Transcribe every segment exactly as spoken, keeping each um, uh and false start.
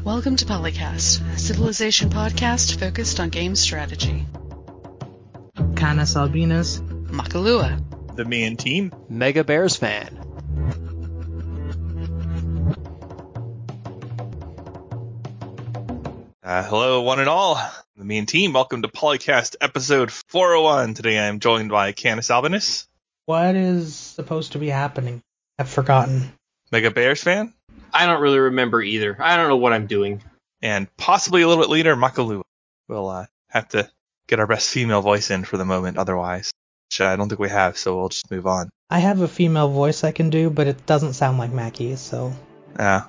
Welcome to Polycast, a Civilization podcast focused on game strategy. Canis Albinus, Makalua, the main team, Mega Bears fan. Uh, hello, one and all. The main team. Welcome to Polycast episode four oh one. Today I am joined by Canis Albinus. What is supposed to be happening? I've forgotten. Mega Bears fan. I don't really remember either. I don't know what I'm doing. And possibly a little bit later, Makalua. We'll uh, have to get our best female voice in for the moment otherwise, which I don't think we have, so we'll just move on. I have a female voice I can do, but it doesn't sound like Mackie, so... Yeah.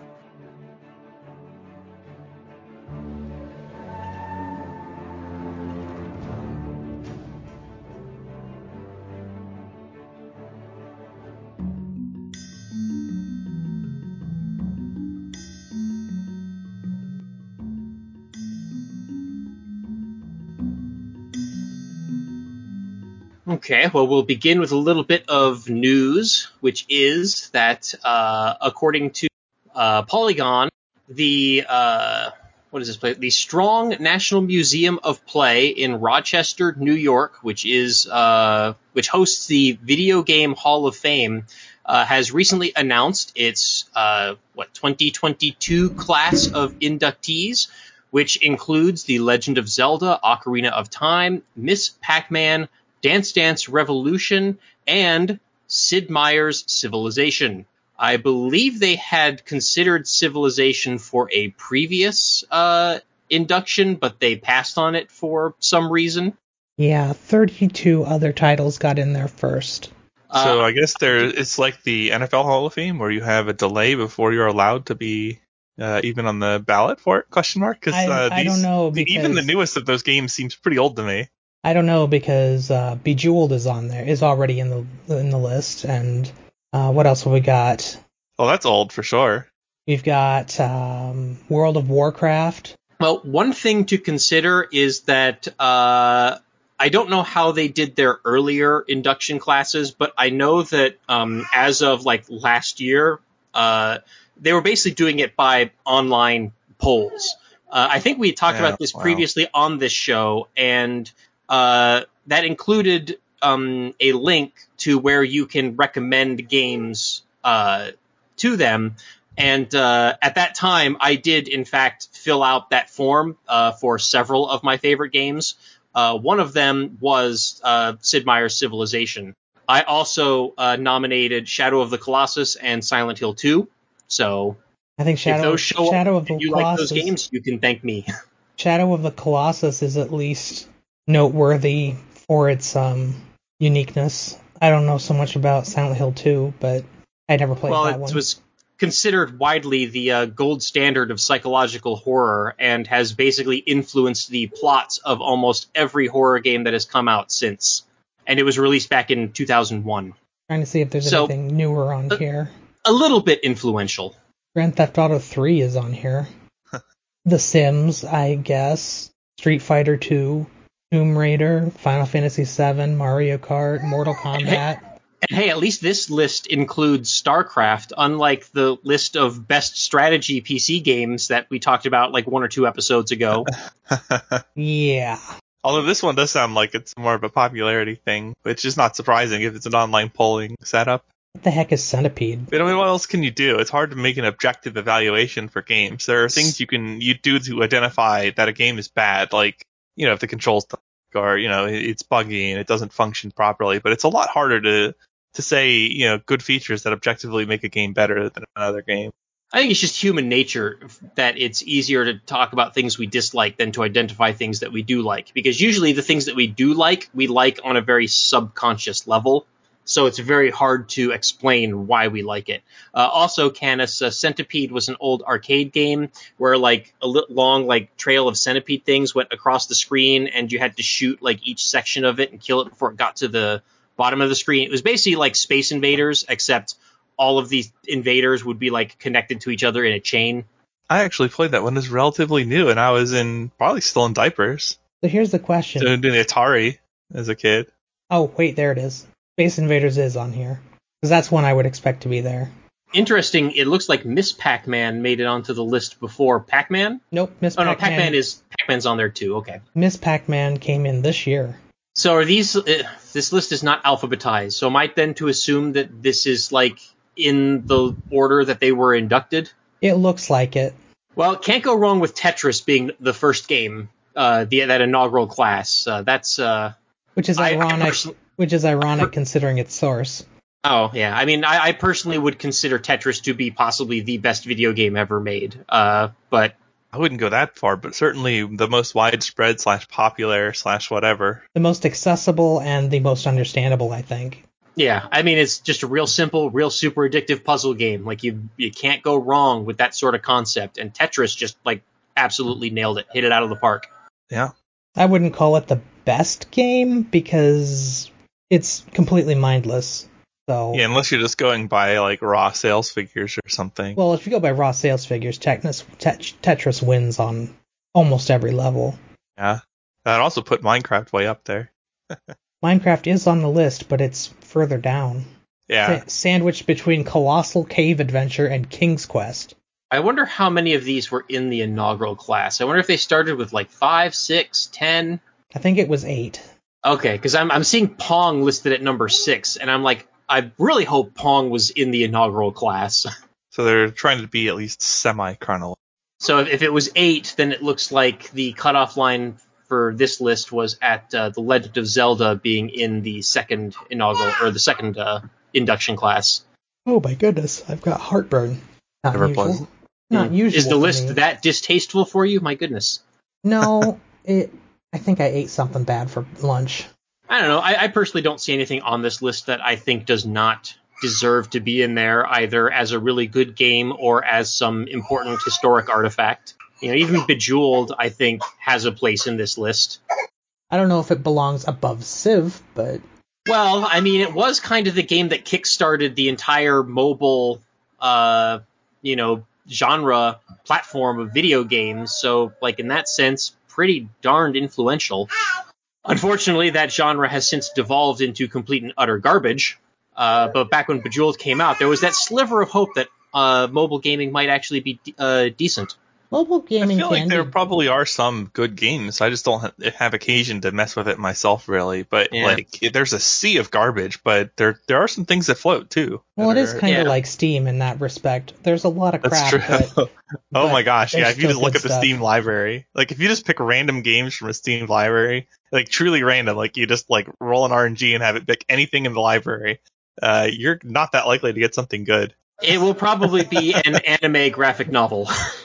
Okay, well, we'll begin with a little bit of news, which is that, uh, according to uh, Polygon, the, uh, what is this place? The Strong National Museum of Play in Rochester, New York, which is, uh, which hosts the Video Game Hall of Fame, uh, has recently announced its, uh, what, twenty twenty-two class of inductees, which includes The Legend of Zelda, Ocarina of Time, Miss Pac-Man, Dance Dance Revolution, and Sid Meier's Civilization. I believe they had considered Civilization for a previous uh, induction, but they passed on it for some reason. Yeah, thirty-two other titles got in there first. So Uh, I guess there it's like the N F L Hall of Fame, where you have a delay before you're allowed to be uh, even on the ballot for it? Question mark? Because I, uh, I don't know, because... even the newest of those games seems pretty old to me. I don't know, because uh, Bejeweled is on there, is already in the in the list, and uh, what else have we got? Well, that's old for sure. We've got um, World of Warcraft. Well, one thing to consider is that uh, I don't know how they did their earlier induction classes, but I know that um, as of like last year, uh, they were basically doing it by online polls. Uh, I think we talked Yeah, about this wow. previously on this show, and uh, that included um, a link to where you can recommend games uh, to them. And uh, at that time, I did, in fact, fill out that form uh, for several of my favorite games. Uh, one of them was uh, Sid Meier's Civilization. I also uh, nominated Shadow of the Colossus and Silent Hill two. So I think if Shadow, those show Shadow up of the and you Colossus. like those games, you can thank me. Shadow of the Colossus is at least noteworthy for its um, uniqueness. I don't know so much about Silent Hill two, but I never played Well, that it one. was considered widely the uh, gold standard of psychological horror and has basically influenced the plots of almost every horror game that has come out since. And it was released back in two thousand one. Trying to see if there's So, anything newer on uh, here. A little bit influential. Grand Theft Auto three is on here. The Sims, I guess. Street Fighter two, Tomb Raider, Final Fantasy seven, Mario Kart, Mortal Kombat. And hey, at least this list includes StarCraft, unlike the list of best strategy P C games that we talked about like one or two episodes ago. Yeah. Although this one does sound like it's more of a popularity thing, which is not surprising if it's an online polling setup. What the heck is Centipede? But I mean, what else can you do? It's hard to make an objective evaluation for games. There are things you can you do to identify that a game is bad, like, you know, if the controls or, you know, it's buggy and it doesn't function properly. But it's a lot harder to to say, you know, good features that objectively make a game better than another game. I think it's just human nature that it's easier to talk about things we dislike than to identify things that we do like. Because usually the things that we do like, we like on a very subconscious level. So it's very hard to explain why we like it. Uh, also, Canis, uh, Centipede was an old arcade game where like a li- long like trail of centipede things went across the screen and you had to shoot like each section of it and kill it before it got to the bottom of the screen. It was basically like Space Invaders, except all of these invaders would be like connected to each other in a chain. I actually played that one. It's relatively new, and I was in probably still in diapers. So here's the question. Doing the Atari as a kid. Oh, wait, there it is. Space Invaders is on here. Because that's one I would expect to be there. Interesting. It looks like Miss Pac-Man made it onto the list before Pac-Man. Nope, Miss Oh no, Pac-Man. Pac-Man is Pac-Man's on there too. Okay. Miss Pac-Man came in this year. So are these? Uh, this list is not alphabetized. So am I then to assume that this is like in the order that they were inducted? It looks like it. Well, can't go wrong with Tetris being the first game, uh, the that inaugural class. Uh, that's uh, which is I- I ironic. perso- which is ironic considering its source. Oh, yeah. I mean, I, I personally would consider Tetris to be possibly the best video game ever made. Uh, but I wouldn't go that far, but certainly the most widespread slash popular slash whatever. The most accessible and the most understandable, I think. yeah, I mean, it's just a real simple, real super addictive puzzle game. Like, you you can't go wrong with that sort of concept. And Tetris just, like, absolutely nailed it. Hit it out of the park. Yeah. I wouldn't call it the best game because it's completely mindless. So, Yeah, unless you're just going by like raw sales figures or something. well, if you go by raw sales figures, Tetris, Tet- Tetris wins on almost every level. Yeah. I'd also put Minecraft way up there. Minecraft is on the list, but it's further down. Yeah. Sa- sandwiched between Colossal Cave Adventure and King's Quest. I wonder how many of these were in the inaugural class. I wonder if they started with, like, five, six, ten. I think it was eight. Okay, because I'm, I'm seeing Pong listed at number six, and I'm like, I really hope Pong was in the inaugural class. So they're trying to be at least semi-chronological. So if, if it was eight, then it looks like the cutoff line for this list was at uh, The Legend of Zelda being in the second inaugural, or the second uh, induction class. Oh my goodness, I've got heartburn. Not Never usual. pleasant. Not usual. Is the for list me. that distasteful for you? My goodness. No, it. I think I ate something bad for lunch. I don't know. I, I personally don't see anything on this list that I think does not deserve to be in there, either as a really good game or as some important historic artifact. You know, even Bejeweled, I think, has a place in this list. I don't know if it belongs above Civ, but Well, I mean, it was kind of the game that kickstarted the entire mobile, uh, you know, genre platform of video games. So, like, in that sense, pretty darned influential. Unfortunately, that genre has since devolved into complete and utter garbage. Uh, but back when Bejeweled came out, there was that sliver of hope that uh, mobile gaming might actually be uh, decent. mobile I gaming feel like can there be- probably are some good games. I just don't ha- have occasion to mess with it myself, really. But Yeah. like, it- there's a sea of garbage, but there there are some things that float too. Well, it that is are- kind of yeah. like Steam in that respect. There's a lot of That's crap, true. but oh but my gosh, yeah. there's If you just still look good at the stuff. Steam library, like if you just pick random games from a Steam library, like truly random, like you just like roll an R N G and have it pick anything in the library, uh, you're not that likely to get something good. It will probably be an anime graphic novel.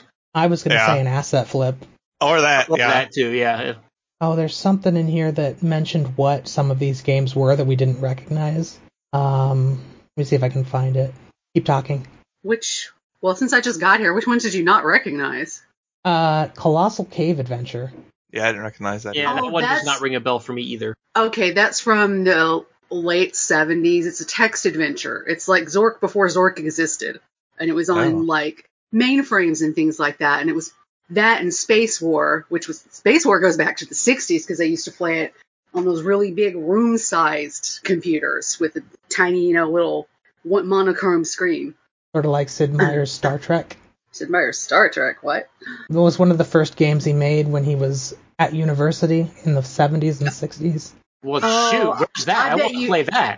I was going to Yeah. say an asset flip. Or that, yeah. That too, yeah. Oh, there's something in here that mentioned what some of these games were that we didn't recognize. Um, let me see if I can find it. Keep talking. Which, well, since I just got here, which ones did you not recognize? Uh, Colossal Cave Adventure. Yeah, I didn't recognize that. Yeah, either. that Oh, one does that's- not ring a bell for me either. Okay, that's from the late seventies. It's a text adventure. It's like Zork before Zork existed. And it was on, Oh. like, mainframes and things like that. And it was that and Space War, which was... Space War goes back to the sixties because they used to play it on those really big room-sized computers with a tiny, you know, little one- monochrome screen. Sort of like Sid Meier's Star Trek. Sid Meier's Star Trek, what? It was one of the first games he made when he was at university in the seventies and sixties. Well, Oh, shoot, where's that? I I, bet want to you- play that.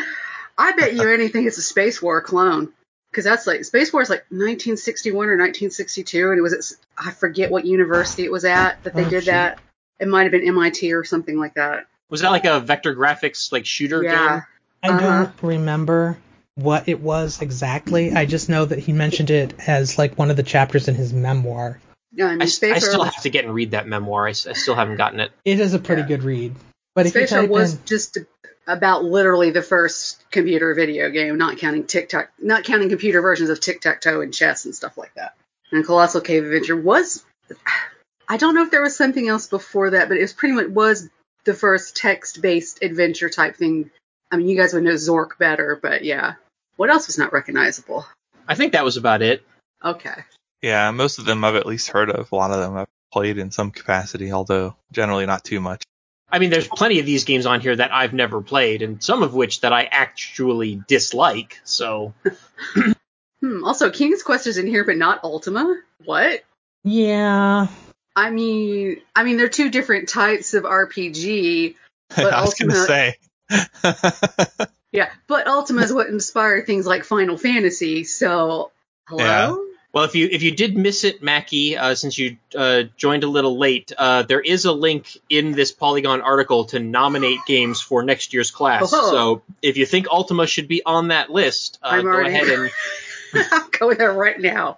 I bet you anything it's a Space War clone. Because that's like, Space War is like nineteen sixty-one or nineteen sixty-two, and it was at, I forget what university it was at that they Oh, did shoot. that. It might have been M I T or something like that. Was that like a vector graphics like shooter Yeah. game? I Uh-huh. don't remember what it was exactly. I just know that he mentioned it as like one of the chapters in his memoir. Yeah, I mean, I, Space I still War, have to get and read that memoir. I, s- I still haven't gotten it. It is a pretty Yeah. good read. But if you Space War type was in, just about literally the first computer video game, not counting Tic-Tac, not counting computer versions of Tic-Tac-Toe and chess and stuff like that. And Colossal Cave Adventure was, I don't know if there was something else before that, but it was pretty much was the first text-based adventure type thing. I mean, you guys would know Zork better, but yeah. What else was not recognizable? I think that was about it. Okay. Yeah, most of them I've at least heard of. A lot of them I've played in some capacity, although generally not too much. I mean, there's plenty of these games on here that I've never played, and some of which that I actually dislike. So, Hmm. Also, King's Quest is in here, but not Ultima. What? Yeah. I mean, I mean, they're two different types of R P G. But I was Ultima, gonna say. yeah, but Ultima is what inspired things like Final Fantasy. So, hello. Yeah. Well, if you if you did miss it, Mackie, uh, since you uh, joined a little late, uh, there is a link in this Polygon article to nominate games for next year's class. Oh. So if you think Ultima should be on that list, uh, I'm go already. ahead and. I'm going there right now.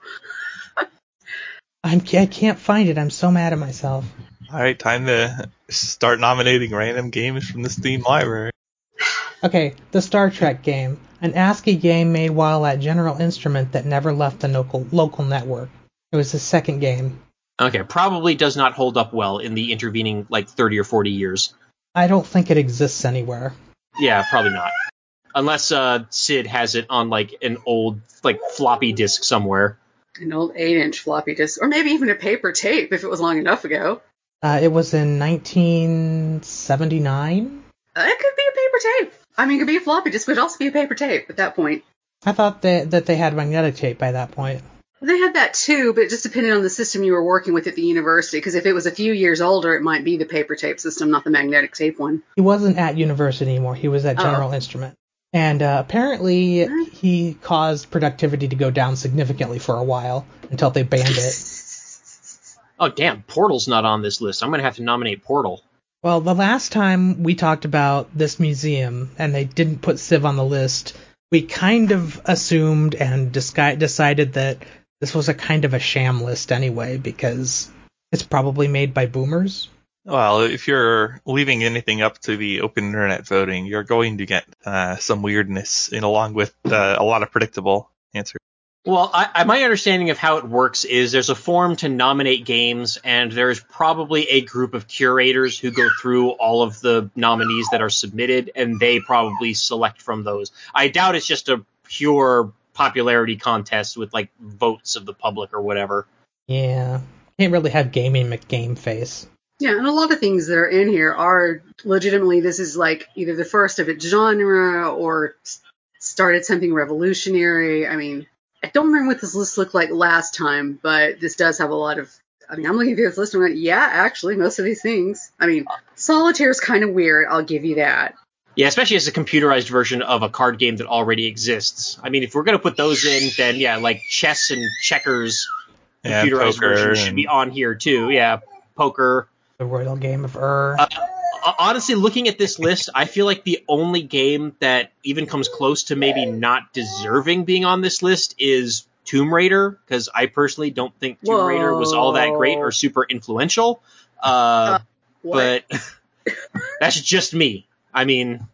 I'm, I can't find it. I'm so mad at myself. All right, time to start nominating random games from the Steam library. Okay, the Star Trek game. An ASCII game made while at General Instrument that never left the local, local network. It was the second game. Okay, probably does not hold up well in the intervening like thirty or forty years. I don't think it exists anywhere. Yeah, probably not. Unless uh, Sid has it on like an old like floppy disk somewhere. An old eight-inch floppy disk, or maybe even a paper tape if it was long enough ago. Uh, it was in nineteen seventy-nine? Uh, it could be a paper tape. I mean, it could be a floppy disk, but it'd also be a paper tape at that point. I thought that, that they had magnetic tape by that point. They had that too, but it just depended on the system you were working with at the university, because if it was a few years older, it might be the paper tape system, not the magnetic tape one. He wasn't at university anymore. He was at General Oh. Instrument. And uh, apparently he caused productivity to go down significantly for a while until they banned it. Oh damn, Portal's not on this list. I'm gonna have to nominate Portal. Well, the last time we talked about this museum and they didn't put Civ on the list, we kind of assumed and disci- decided that this was a kind of a sham list anyway, because it's probably made by boomers. Well, if you're leaving anything up to the open internet voting, you're going to get uh, some weirdness, in along with uh, a lot of predictable answers. Well, I, I, my understanding of how it works is there's a form to nominate games, and there's probably a group of curators who go through all of the nominees that are submitted, and they probably select from those. I doubt it's just a pure popularity contest with, like, votes of the public or whatever. Yeah. Can't really have gaming McGame face. Yeah, and a lot of things that are in here are legitimately, this is like either the first of its genre or started something revolutionary. I mean, I don't remember what this list looked like last time, but this does have a lot of, I mean, I'm looking through this list and I'm like, yeah, actually, most of these things. I mean, Solitaire is kind of weird, I'll give you that. Yeah, especially as a computerized version of a card game that already exists. I mean, if we're going to put those in, then yeah, like chess and checkers, Yeah, computerized poker versions should and- be on here too. Yeah, poker. The Royal Game of Ur. Uh, honestly, looking at this list, I feel like the only game that even comes close to maybe not deserving being on this list is Tomb Raider, because I personally don't think Tomb Whoa. Raider was all that great or super influential. Uh, Uh, what? but that's just me. I mean,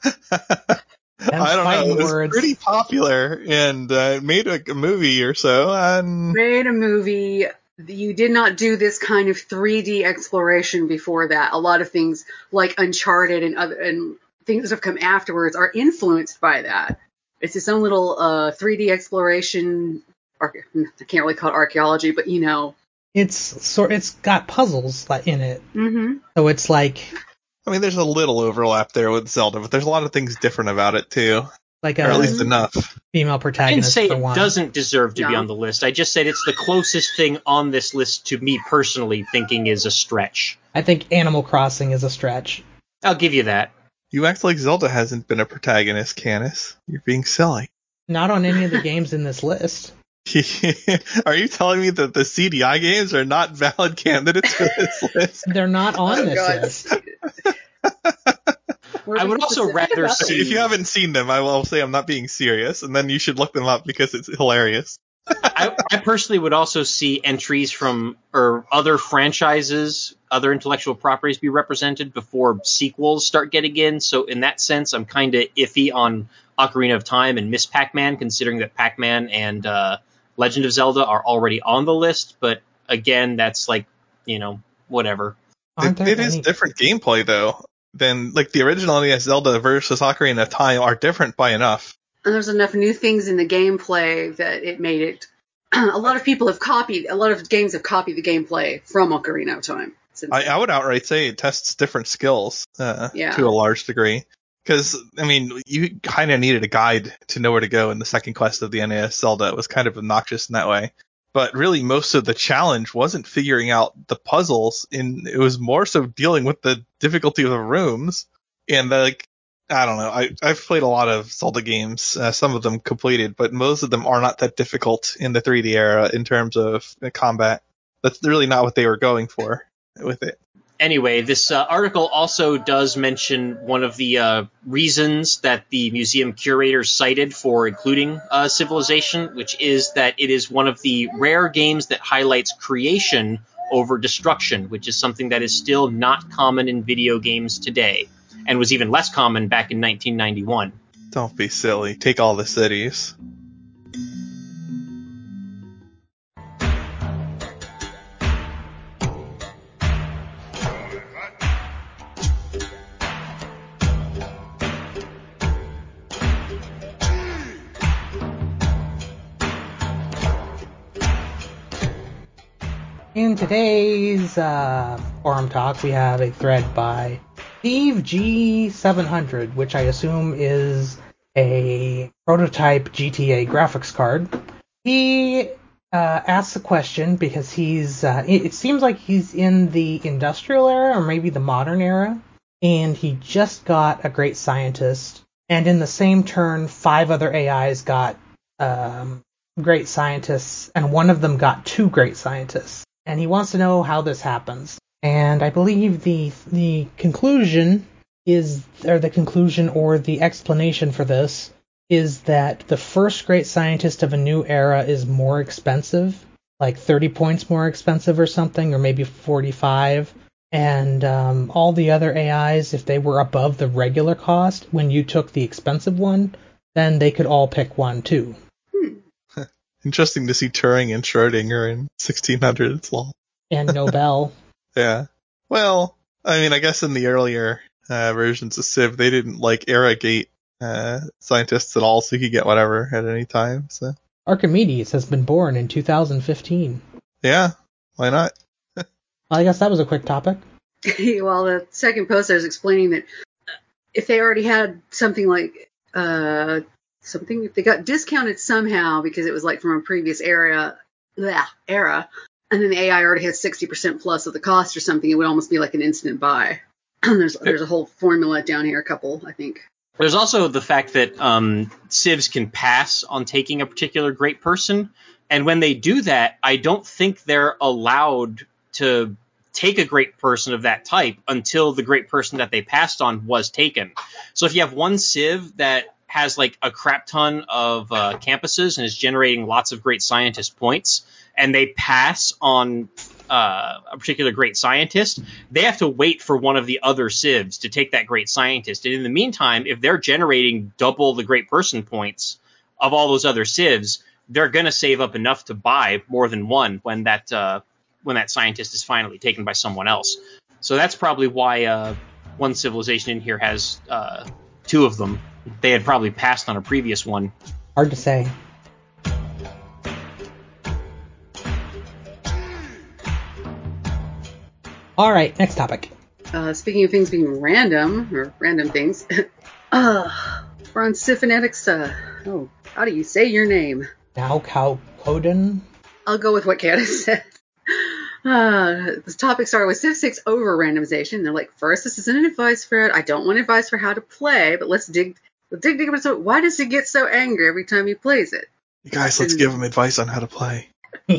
I don't know. fighting It was words. pretty popular and uh, made a, a movie or so. And Made a movie. You did not do this kind of three D exploration before that. A lot of things like Uncharted and other and things that have come afterwards are influenced by that. It's its own little uh, three D exploration. Ar- I can't really call it archaeology, but you know. It's sort. It's got puzzles like, in it, Mm-hmm. so it's like I mean, there's a little overlap there with Zelda, but there's a lot of things different about it too, like or at a least enough. female I didn't protagonist say for it one. doesn't deserve to be No. on the list. I just said it's the closest thing on this list to me personally thinking is a stretch. I think Animal Crossing is a stretch. I'll give you that. You act like Zelda hasn't been a protagonist, Canis. You're being silly. Not on any of the games in this list. Are you telling me that the C D I games are not valid candidates for this list? They're not on Oh, this God. list. We're I would being also specific rather about see- this. If you haven't seen them, I will say I'm not being serious, and then you should look them up because it's hilarious. I, I personally would also see entries from or other franchises, other intellectual properties be represented before sequels start getting in. So in that sense, I'm kind of iffy on Ocarina of Time and Miss Pac-Man, considering that Pac-Man and uh, Legend of Zelda are already on the list. But again, that's like, you know, whatever. Aren't It, there it is any- different gameplay though. Than like the original N E S Zelda versus Ocarina of Time are different by enough. And there's enough new things in the gameplay that it made it. A lot of people have copied. A lot of games have copied the gameplay from Ocarina of Time. Since I, I would outright say it tests different skills uh, Yeah. to a large degree. Because, I mean, you kind of needed a guide to know where to go in the second quest of the N A S Zelda. It was kind of obnoxious in that way. But really, most of the challenge wasn't figuring out the puzzles. In it was more so dealing with the difficulty of the rooms. And, the, like, I don't know. I, I've played a lot of Zelda games, uh, some of them completed, but most of them are not that difficult in the three D era in terms of combat. That's really not what they were going for with it. Anyway, this uh, article also does mention one of the uh, reasons that the museum curator cited for including uh, Civilization, which is that it is one of the rare games that highlights creation over destruction, which is something that is still not common in video games today, and was even less common back in nineteen ninety-one. Don't be silly. Take all the cities. In today's uh, forum talk, we have a thread by Steve G seven hundred, which I assume is a prototype G T A graphics card. He uh, asks a question because he's, uh, it seems like he's in the industrial era or maybe the modern era, and he just got a great scientist, and in the same turn, five other A Is got um, great scientists, and one of them got two great scientists. And he wants to know how this happens. And I believe the the conclusion is, or the conclusion or the explanation for this is that the first great scientist of a new era is more expensive, like thirty points more expensive or something, or maybe forty-five. And um, all the other A Is, if they were above the regular cost, when you took the expensive one, then they could all pick one too. Interesting to see Turing and Schrödinger in sixteen hundreds. Lol. And Nobel. Yeah. Well, I mean, I guess in the earlier uh, versions of Civ, they didn't like arrogate uh, scientists at all, so you could get whatever at any time. So Archimedes has been born in two thousand fifteen. Yeah, why not? Well, I guess that was a quick topic. Well, the second post I was explaining that if they already had something like uh, something, if they got discounted somehow because it was like from a previous era, bleh, era, and then the A I already had sixty percent plus of the cost or something, it would almost be like an instant buy. there's there's a whole formula down here, a couple, I think. There's also the fact that um, civs can pass on taking a particular great person, and when they do that, I don't think they're allowed to take a great person of that type until the great person that they passed on was taken. So if you have one civ that has like a crap ton of uh, campuses and is generating lots of great scientist points, and they pass on uh, a particular great scientist, they have to wait for one of the other civs to take that great scientist. And in the meantime, if they're generating double the great person points of all those other civs, they're going to save up enough to buy more than one when that uh, when that scientist is finally taken by someone else. So that's probably why uh, one civilization in here has uh, two of them. They had probably passed on a previous one. Hard to say. All right, next topic. Uh, speaking of things being random, or random things, uh, we're on Cifinetics. Uh, oh, how do you say your name? Now Kaukoden? I'll go with what Candace said. Uh, the topic started with Civ six over randomization. They're like, first, this isn't an advice for it. I don't want advice for how to play, but let's dig, let's dig, dig. So why does it get so angry every time he plays it? You guys, let's and, give him advice on how to play.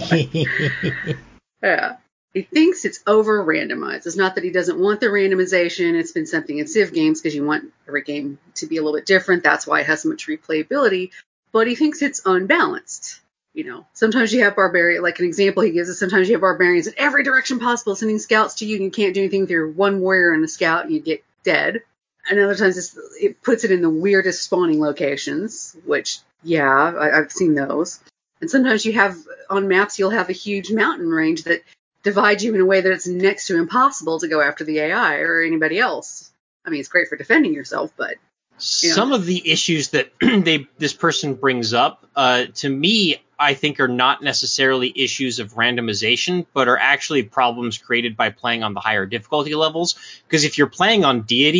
Yeah. He thinks it's over randomized. It's not that he doesn't want the randomization. It's been something in Civ games because you want every game to be a little bit different. That's why it has so much replayability. But he thinks it's unbalanced. You know, sometimes you have barbarian, like an example he gives us, sometimes you have barbarians in every direction possible sending scouts to you and you can't do anything with your one warrior and a scout and you get dead. And other times it's, it puts it in the weirdest spawning locations, which, yeah, I, I've seen those. And sometimes you have, on maps, you'll have a huge mountain range that divide you in a way that it's next to impossible to go after the A I or anybody else. I mean, it's great for defending yourself, but... You know. Some of the issues that they this person brings up, uh, to me, I think are not necessarily issues of randomization, but are actually problems created by playing on the higher difficulty levels. Because if you're playing on Deity,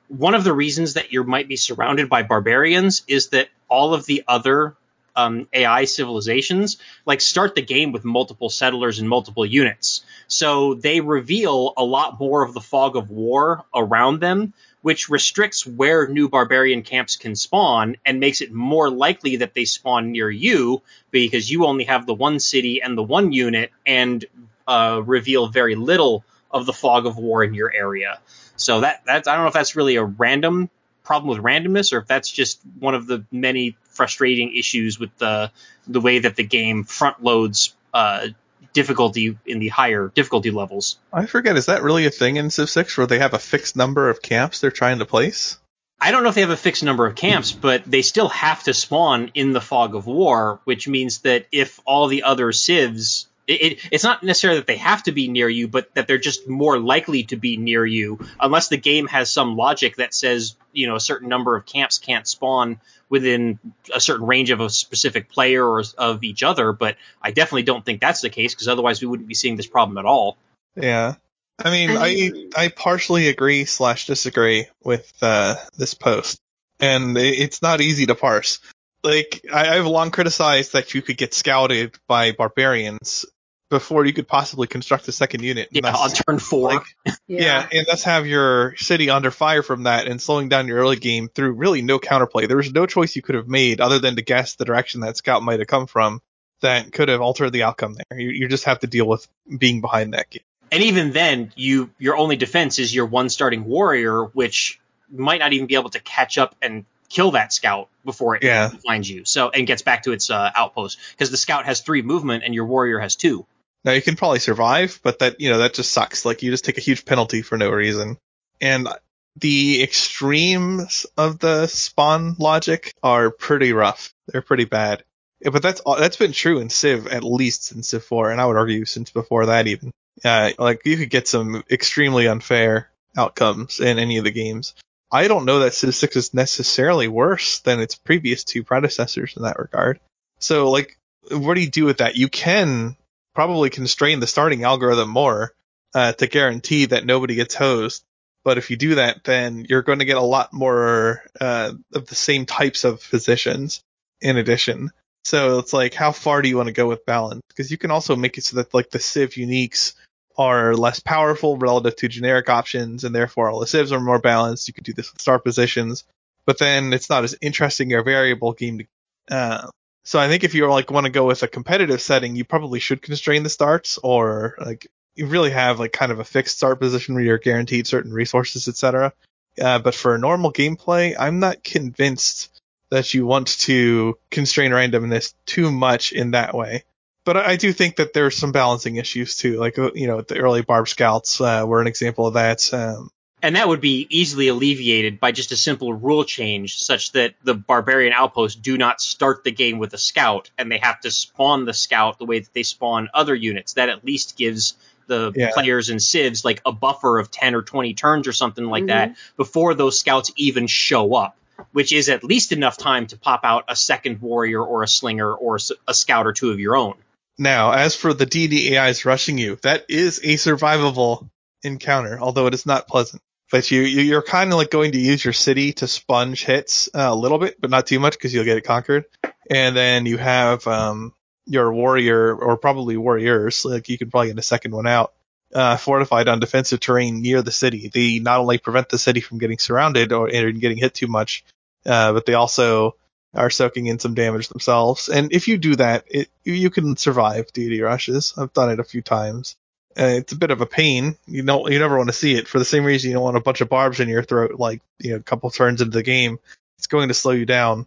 one of the reasons that you might be surrounded by barbarians is that all of the other um, A I civilizations like start the game with multiple settlers and multiple units. So they reveal a lot more of the fog of war around them, which restricts where new barbarian camps can spawn and makes it more likely that they spawn near you because you only have the one city and the one unit and uh, reveal very little of the fog of war in your area. So that that's I don't know if that's really a random problem with randomness or if that's just one of the many frustrating issues with the the way that the game front loads uh, difficulty in the higher difficulty levels. I forget, is that really a thing in Civ six where they have a fixed number of camps they're trying to place? I don't know if they have a fixed number of camps, but they still have to spawn in the fog of war, which means that if all the other civs, it, it, it's not necessarily that they have to be near you, but that they're just more likely to be near you, unless the game has some logic that says, you know, a certain number of camps can't spawn within a certain range of a specific player or of each other. But I definitely don't think that's the case, because otherwise we wouldn't be seeing this problem at all. Yeah. I mean, I mean- I I partially agree slash disagree with uh, this post, and it- it's not easy to parse. Like, I, I've long criticized that you could get scouted by barbarians before you could possibly construct a second unit. And Yeah, on that's- turn four. like, yeah, and that's have your city under fire from that and slowing down your early game through really no counterplay. There was no choice you could have made other than to guess the direction that scout might have come from that could have altered the outcome there. You, you just have to deal with being behind that game. And even then, you your only defense is your one starting warrior, which might not even be able to catch up and kill that scout before it Yeah. finds you. So and gets back to its uh, outpost, because the scout has three movement and your warrior has two. Now you can probably survive, but that, you know, that just sucks. Like, you just take a huge penalty for no reason. And the extremes of the spawn logic are pretty rough. They're pretty bad. Yeah, but that's that's been true in Civ, at least since Civ four, and I would argue since before that even. Uh, like, you could get some extremely unfair outcomes in any of the games. I don't know that Civ six is necessarily worse than its previous two predecessors in that regard. So, like, what do you do with that? You can probably constrain the starting algorithm more uh, to guarantee that nobody gets hosed. But if you do that, then you're going to get a lot more uh, of the same types of positions in addition. So it's like, how far do you want to go with balance? Because you can also make it so that, like, the Civ uniques are less powerful relative to generic options, and therefore all the civs are more balanced. You could do this with start positions, but then it's not as interesting or variable game to, uh, so I think if you like want to go with a competitive setting, you probably should constrain the starts, or like you really have like kind of a fixed start position where you're guaranteed certain resources, et cetera. Uh, but for normal gameplay, I'm not convinced that you want to constrain randomness too much in that way. But I do think that there's some balancing issues too. Like, you know, the early Barb Scouts uh, were an example of that. Um, And that would be easily alleviated by just a simple rule change, such that the barbarian outposts do not start the game with a scout, and they have to spawn the scout the way that they spawn other units. That at least gives the Yeah. players in civs like a buffer of ten or twenty turns or something like Mhm. that before those scouts even show up, which is at least enough time to pop out a second warrior or a slinger or a s- a scout or two of your own. Now, as for the D D A Is rushing you, that is a survivable encounter, although it is not pleasant. But you, you you're kind of like going to use your city to sponge hits uh, a little bit, but not too much because you'll get it conquered. And then you have um, your warrior, or probably warriors, like you could probably get a second one out, uh, fortified on defensive terrain near the city. They not only prevent the city from getting surrounded or and getting hit too much, uh, but they also are soaking in some damage themselves. And if you do that, it, you can survive D D rushes. I've done it a few times. Uh, it's a bit of a pain. You don't, you never want to see it for the same reason you don't want a bunch of barbs in your throat, like, you know, a couple turns into the game. It's going to slow you down.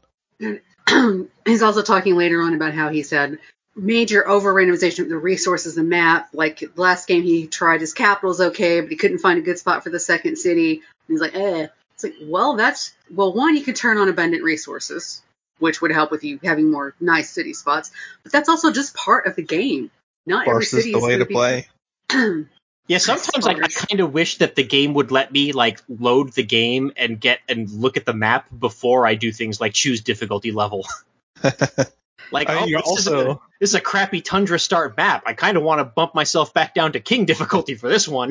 He's also talking later on about how he said major over randomization of the resources and map. Like the last game he tried his capital's okay, but he couldn't find a good spot for the second city. And he's like, eh. It's like, well, that's, well, one, you could turn on abundant resources, which would help with you having more nice city spots. But that's also just part of the game. Not every Force is city the is way going to be. play. Yeah, sometimes I, I Spoilers. kind of wish that the game would let me like load the game and get and look at the map before I do things like choose difficulty level. Like, I oh, mean, you're this, is a, also- this is a crappy Tundra start map. I kind of want to bump myself back down to King difficulty for this one.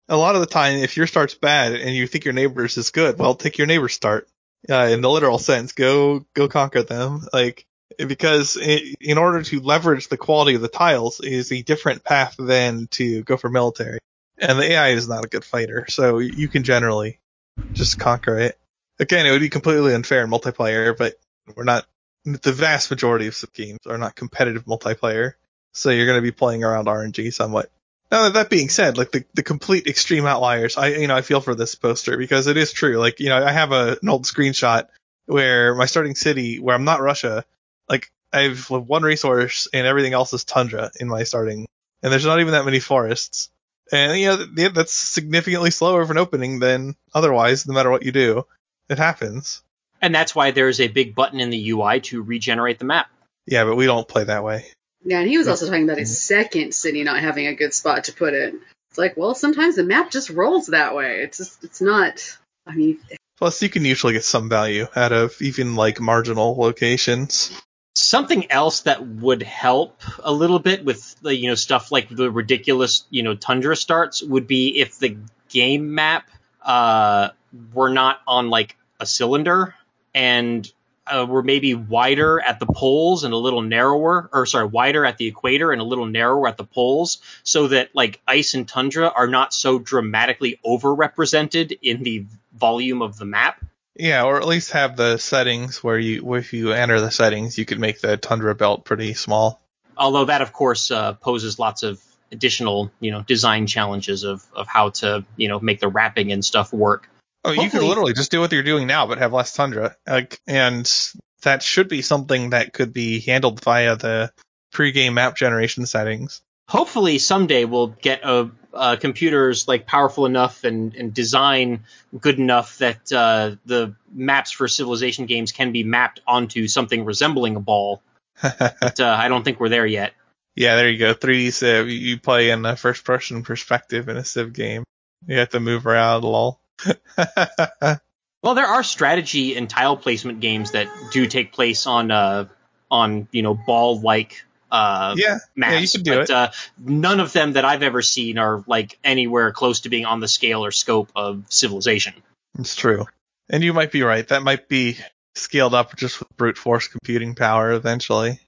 a lot of the time, if your start's bad and you think your neighbor's is good, well, take your neighbor's start. Uh, in the literal sense, go go conquer them. Like, because it, in order to leverage the quality of the tiles is a different path than to go for military. And the A I is not a good fighter, so you can generally just conquer it. Again, it would be completely unfair in multiplayer, but we're not. The vast majority of some games are not competitive multiplayer, so you're going to be playing around R N G somewhat. Now, that being said, like the, the complete extreme outliers, I you know I feel for this poster because it is true. Like, you know, I have a, an old screenshot where my starting city, where I'm not Russia, like I have one resource and everything else is tundra in my starting, and there's not even that many forests. And you know that's significantly slower of an opening than otherwise, no matter what you do. It happens. And that's why there's a big button in the U I to regenerate the map. Yeah, but we don't play that way. Yeah, and he was also talking about his second city not having a good spot to put it. It's like, well, sometimes the map just rolls that way. It's just, it's not, I mean... Plus, you can usually get some value out of even, like, marginal locations. Something else that would help a little bit with, the, you know, stuff like the ridiculous, you know, tundra starts would be if the game map uh, were not on, like, a cylinder and... Uh, were maybe wider at the poles and a little narrower, or sorry, wider at the equator and a little narrower at the poles, so that like ice and tundra are not so dramatically overrepresented in the volume of the map. Yeah, or at least have the settings where you, if you enter the settings, you could make the tundra belt pretty small. Although that, of course, uh, poses lots of additional, you know, design challenges of of how to, you know, make the wrapping and stuff work. Oh, you Hopefully, could literally just do what you're doing now, but have less tundra. Like, and that should be something that could be handled via the pre-game map generation settings. Hopefully, someday we'll get a, uh, computers like powerful enough and, and design good enough that uh, the maps for Civilization games can be mapped onto something resembling a ball. But uh, I don't think we're there yet. Yeah, there you go. three D Civ. You play in a first-person perspective in a Civ game. You have to move around a little. Well, there are strategy and tile placement games that do take place on, uh, on you know, ball-like uh, yeah, maps. Yeah, you can do but, it. Uh, none of them that I've ever seen are like anywhere close to being on the scale or scope of Civilization. It's true, and you might be right. That might be scaled up just with brute force computing power eventually.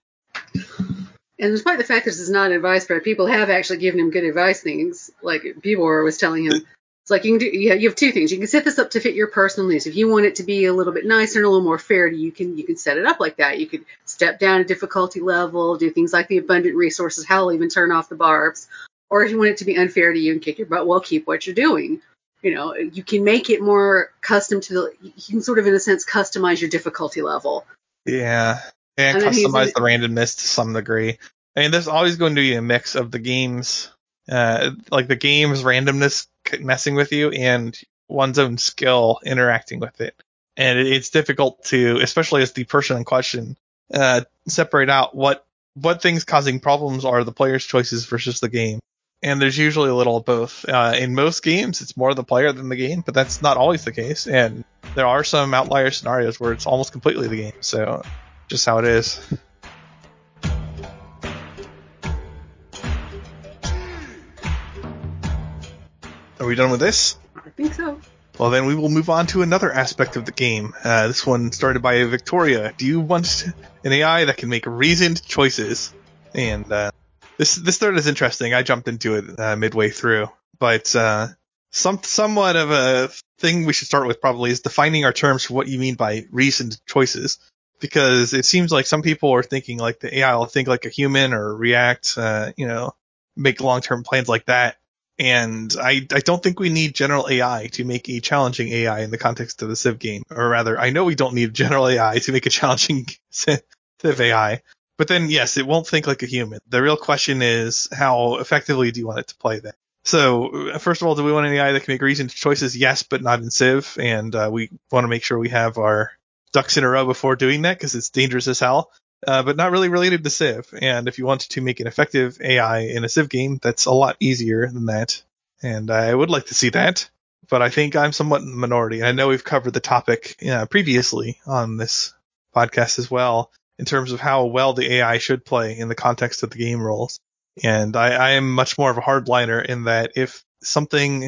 And despite the fact that this is not advice, but people have actually given him good advice things. Like Bibor was telling him. It's like you can do, yeah, you have two things. You can set this up to fit your personal needs. If you want it to be a little bit nicer and a little more fair, you can you can set it up like that. You could step down a difficulty level, do things like the abundant resources, hell, even turn off the barbs. Or if you want it to be unfair to you and kick your butt, well, keep what you're doing. You know, you can make it more custom to the. You can sort of, in a sense, customize your difficulty level. Yeah, and, and customize the randomness to some degree. I mean, there's always going to be a mix of the game's, uh, like the game's randomness messing with you and one's own skill interacting with it. And it's difficult to, especially as the person in question, uh, separate out what, what things causing problems are the player's choices versus the game. And there's usually a little of both. Uh, in most games, it's more the player than the game, but that's not always the case. And there are some outlier scenarios where it's almost completely the game. So just how it is. Are we done with this? I think so. Well, then we will move on to another aspect of the game. Uh, this one started by Victoria. Do you want an A I that can make reasoned choices? And uh, this this thread is interesting. I jumped into it uh, midway through, but uh, some somewhat of a thing we should start with probably is defining our terms for what you mean by reasoned choices, because it seems like some people are thinking like the A I will think like a human or react, uh, you know, make long-term plans like that. And I, I don't think we need general A I to make a challenging A I in the context of the Civ game. Or rather, I know we don't need general A I to make a challenging Civ A I. But then, yes, it won't think like a human. The real question is, how effectively do you want it to play that? So, first of all, do we want an A I that can make reasoned choices? Yes, but not in Civ. And uh, we want to make sure we have our ducks in a row before doing that, because it's dangerous as hell. Uh, but not really related to Civ. And if you wanted to make an effective A I in a Civ game, that's a lot easier than that. And I would like to see that. But I think I'm somewhat in the minority. And I know we've covered the topic uh, previously on this podcast as well, in terms of how well the A I should play in the context of the game rules. And I, I am much more of a hardliner in that if something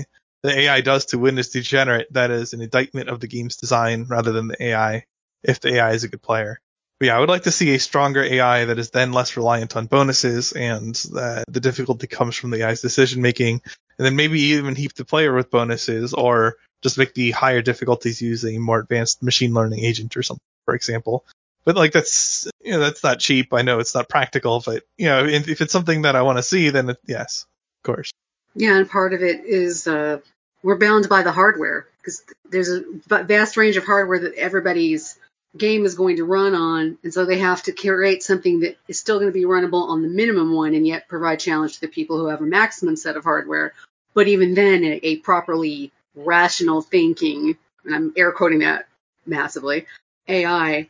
the A I does to win is degenerate, that is an indictment of the game's design rather than the A I, if the A I is a good player. But yeah, I would like to see a stronger A I that is then less reliant on bonuses, and uh, the difficulty comes from the A I's decision making, and then maybe even heap the player with bonuses, or just make the higher difficulties use a more advanced machine learning agent or something, for example. But like that's you know that's not cheap. I know it's not practical, but you know if, if it's something that I want to see, then it, yes, of course. Yeah, and part of it is uh, we're bound by the hardware because there's a vast range of hardware that everybody's game is going to run on, and so they have to create something that is still going to be runnable on the minimum one and yet provide challenge to the people who have a maximum set of hardware. But even then, a, a properly rational thinking, and I'm air quoting that massively, A I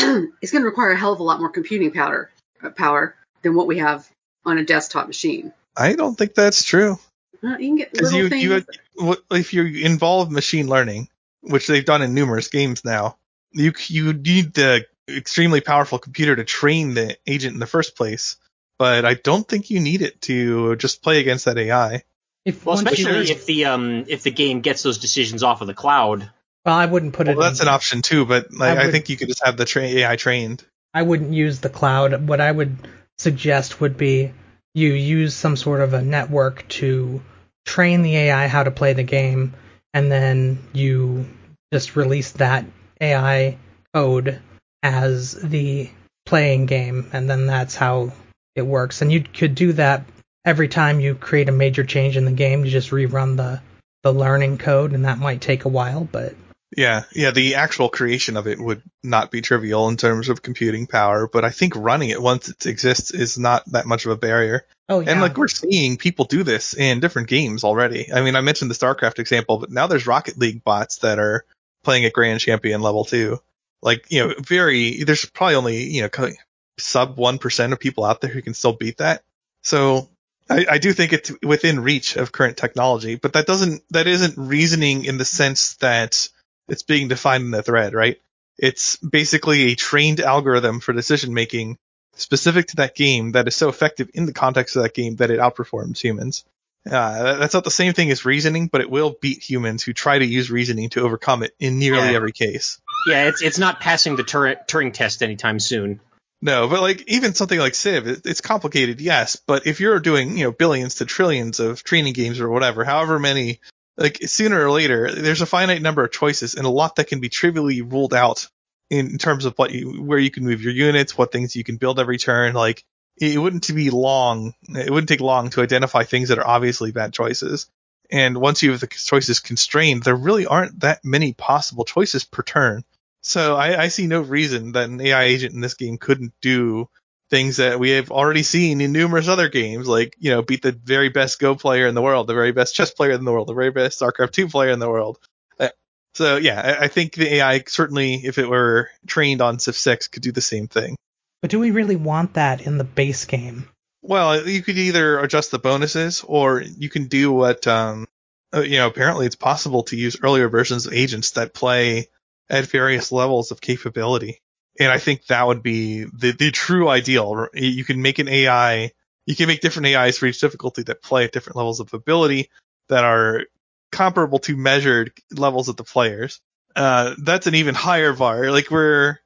is going to require a hell of a lot more computing power, uh, power than what we have on a desktop machine. I don't think that's true. Uh, you can get little you, things. You, if you involve machine learning, which they've done in numerous games now, you you need the extremely powerful computer to train the agent in the first place. But I don't think you need it to just play against that A I. If well, once especially you- if the um if the game gets those decisions off of the cloud. Well, I wouldn't put Well, it. that's in, an option too, but like, I I, would- think you could just have the tra- A I trained. I wouldn't use the cloud. What I would suggest would be you use some sort of a network to train the A I how to play the game, and then you just release that A I code as the playing game, and then that's how it works. And you could do that every time you create a major change in the game. You just rerun the the learning code, and that might take a while, but Yeah, yeah, the actual creation of it would not be trivial in terms of computing power, but I think running it once it exists is not that much of a barrier. oh yeah. And like we're seeing people do this in different games already. I mean, I mentioned the StarCraft example, but now there's Rocket League bots that are playing at Grand Champion level too. Like, you know, very, there's probably only, you know, sub one percent of people out there who can still beat that. So I, I do think it's within reach of current technology, but that doesn't, that isn't reasoning in the sense that it's being defined in the thread, right? It's basically a trained algorithm for decision making specific to that game that is so effective in the context of that game that it outperforms humans. Uh, that's not the same thing as reasoning, but it will beat humans who try to use reasoning to overcome it in nearly Yeah. every case. Yeah, it's it's not passing the Tur- Turing test anytime soon. No, but like even something like Civ, it, it's complicated, yes, but if you're doing, you know, billions to trillions of training games or whatever, however many, like sooner or later, there's a finite number of choices and a lot that can be trivially ruled out in terms of what you, where you can move your units, what things you can build every turn. Like it wouldn't be long, it wouldn't take long to identify things that are obviously bad choices. And once you have the choices constrained, there really aren't that many possible choices per turn. So I, I see no reason that an A I agent in this game couldn't do things that we have already seen in numerous other games, like, you know, beat the very best Go player in the world, the very best chess player in the world, the very best StarCraft two player in the world. Uh, so yeah, I, I think the A I certainly, if it were trained on Civ six, could do the same thing. But do we really want that in the base game? Well, you could either adjust the bonuses, or you can do what, um, uh, you know, apparently it's possible to use earlier versions of agents that play at various levels of capability. And I think that would be the, the true ideal. You can make an A I, you can make different A Is for each difficulty that play at different levels of ability that are comparable to measured levels of the players. Uh, that's an even higher bar. Like we're,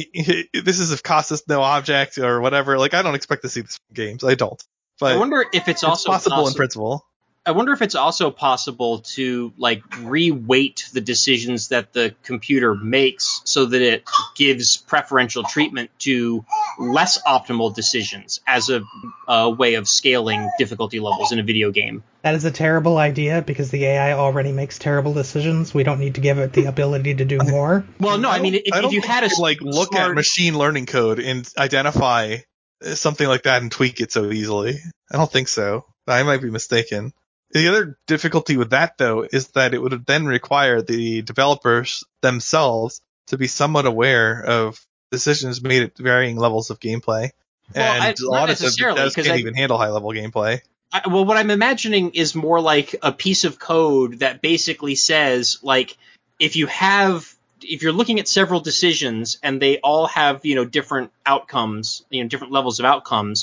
this is if cost us no object or whatever. Like I don't expect to see this in games. I don't. But I wonder if it's also possible possible in principle. I wonder if it's also possible to like re-weight the decisions that the computer makes so that it gives preferential treatment to less optimal decisions as a, a way of scaling difficulty levels in a video game. That is a terrible idea because the A I already makes terrible decisions. We don't need to give it the ability to do more. Well, no, I, mean, if, I don't if you think had a you could, like look smart, at machine learning code and identify something like that and tweak it so easily. I don't think so. I might be mistaken. The other difficulty with that, though, is that it would then require the developers themselves to be somewhat aware of decisions made at varying levels of gameplay. Well, and I- a lot not of the necessarily, devs 'cause can't I- even handle high-level gameplay. I, well, what I'm imagining is more like a piece of code that basically says, like, if you have, if you're looking at several decisions and they all have, you know, different outcomes, you know, different levels of outcomes,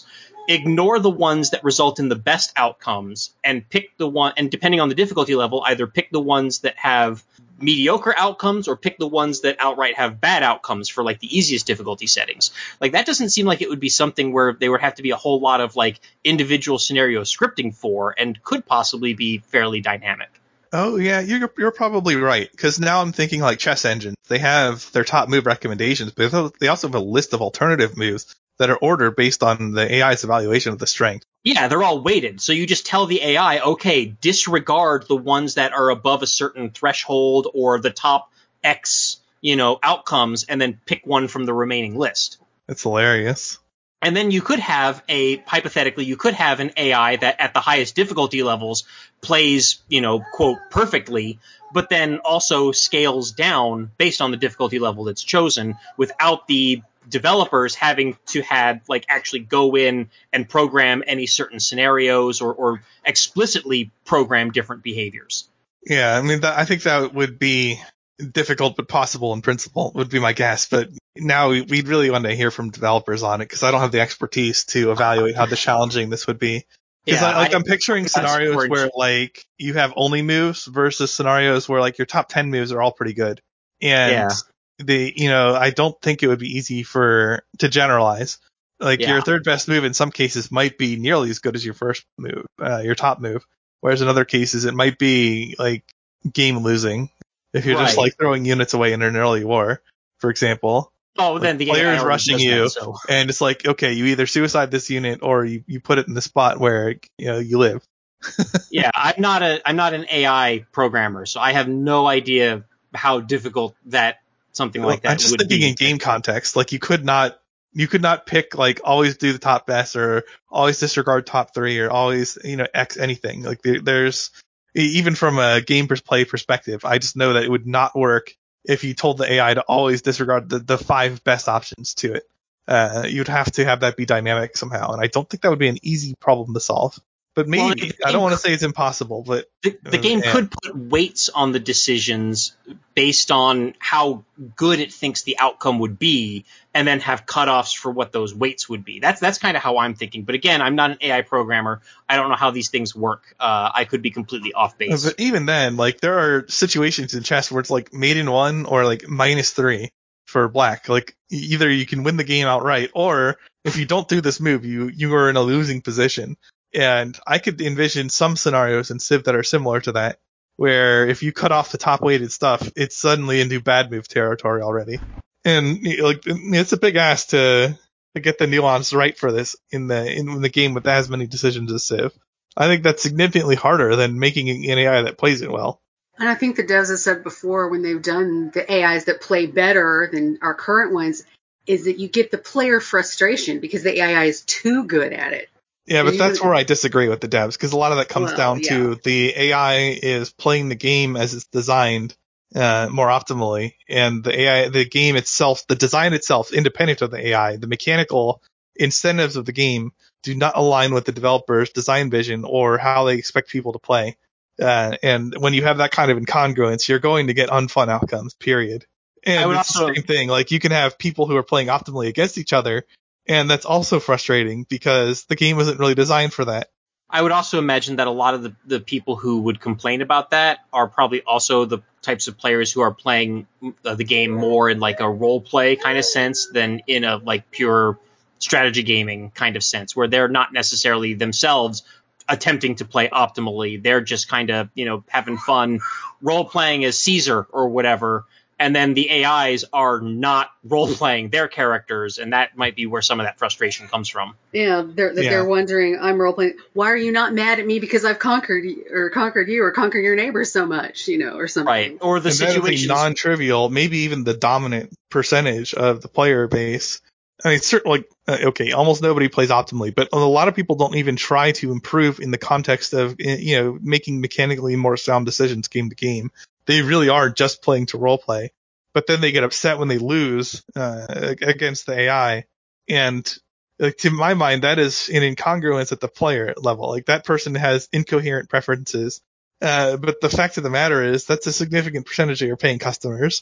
ignore the ones that result in the best outcomes and pick the one, and depending on the difficulty level, either pick the ones that have mediocre outcomes or pick the ones that outright have bad outcomes for like the easiest difficulty settings. Like that doesn't seem like it would be something where they would have to be a whole lot of like individual scenario scripting for, and could possibly be fairly dynamic. Oh yeah, you're you're probably right, because now I'm thinking like chess engines. They have their top move recommendations, but they also have a list of alternative moves that are ordered based on the A I's evaluation of the strength. Yeah, they're all weighted. So you just tell the A I, okay, disregard the ones that are above a certain threshold or the top X, you know, outcomes, and then pick one from the remaining list. It's hilarious. And then you could have a, hypothetically, you could have an A I that at the highest difficulty levels plays, you know, quote, perfectly, but then also scales down based on the difficulty level that's chosen without the developers having to had like actually go in and program any certain scenarios or, or explicitly program different behaviors. Yeah, I mean, that, I think that would be difficult but possible in principle, would be my guess. But now we, we'd really want to hear from developers on it, because I don't have the expertise to evaluate how the challenging this would be. Because Yeah, like I, I'm picturing scenarios where like you have only moves versus scenarios where like your top ten moves are all pretty good. And yeah. the, you know, I don't think it would be easy for, to generalize. Like Yeah. your third best move in some cases might be nearly as good as your first move, uh, your top move. Whereas in other cases it might be like game losing if you're just Right. like throwing units away in an early war, for example. Oh, Like, then the player A I is already rushing does you, that, so. and it's like, okay, you either suicide this unit or you, you put it in the spot where, you know, you live. Yeah, I'm not a I'm not an A I programmer, so I have no idea how difficult that something like that I'm just would thinking be. in game context. Like you could not, you could not pick like always do the top best or always disregard top three or always, you know, X anything. Like there, there's even from a game play perspective, I just know that it would not work if you told the A I to always disregard the, the five best options to it. Uh, you'd have to have that be dynamic somehow, and I don't think that would be an easy problem to solve. But maybe, Well, the I don't game want to could- say it's impossible, but The, the uh, game yeah. could put weights on the decisions based on how good it thinks the outcome would be, and then have cutoffs for what those weights would be. That's that's kind of how I'm thinking. But again, I'm not an A I programmer. I don't know how these things work. Uh, I could be completely off base. But even then, like there are situations in chess where it's like maiden one or like minus three for black. Like either you can win the game outright, or if you don't do this move, you you are in a losing position. And I could envision some scenarios in Civ that are similar to that, where if you cut off the top weighted stuff, it's suddenly into bad move territory already. And like it's a big ask to to get the nuance right for this in the in the game with as many decisions as Civ. I think that's significantly harder than making an A I that plays it well. And I think the devs have said before when they've done the A Is that play better than our current ones is that you get the player frustration because the A I is too good at it. Yeah, but And that's even- where I disagree with the devs, because a lot of that comes Well, down yeah. to the A I is playing the game as it's designed uh, more optimally, and the A I, the game itself, the design itself, independent of the A I, the mechanical incentives of the game do not align with the developer's design vision or how they expect people to play. Uh, and when you have that kind of incongruence, you're going to get unfun outcomes, period. And I would it's also- the same thing. Like you can have people who are playing optimally against each other, and that's also frustrating because the game isn't really designed for that. I would also imagine that a lot of the, the people who would complain about that are probably also the types of players who are playing the game more in like a role play kind of sense than in a like pure strategy gaming kind of sense, where they're not necessarily themselves attempting to play optimally. They're just kind of, you know, having fun role playing as Caesar or whatever. And then the A Is are not role playing their characters, and that might be where some of that frustration comes from. Yeah, they're that Yeah. they're wondering. I'm role playing. Why are you not mad at me because I've conquered you, or conquered you or conquered your neighbors so much, you know, or something. Right. Or the And that is a situations. non-trivial, maybe even the dominant percentage of the player base. I mean, certainly, like, uh, okay, almost nobody plays optimally, but a lot of people don't even try to improve in the context of, you know, making mechanically more sound decisions game to game. They really are just playing to role play, but then they get upset when they lose uh, against the A I. And like, to my mind, that is an incongruence at the player level. Like that person has incoherent preferences. Uh, but the fact of the matter is that's a significant percentage of your paying customers.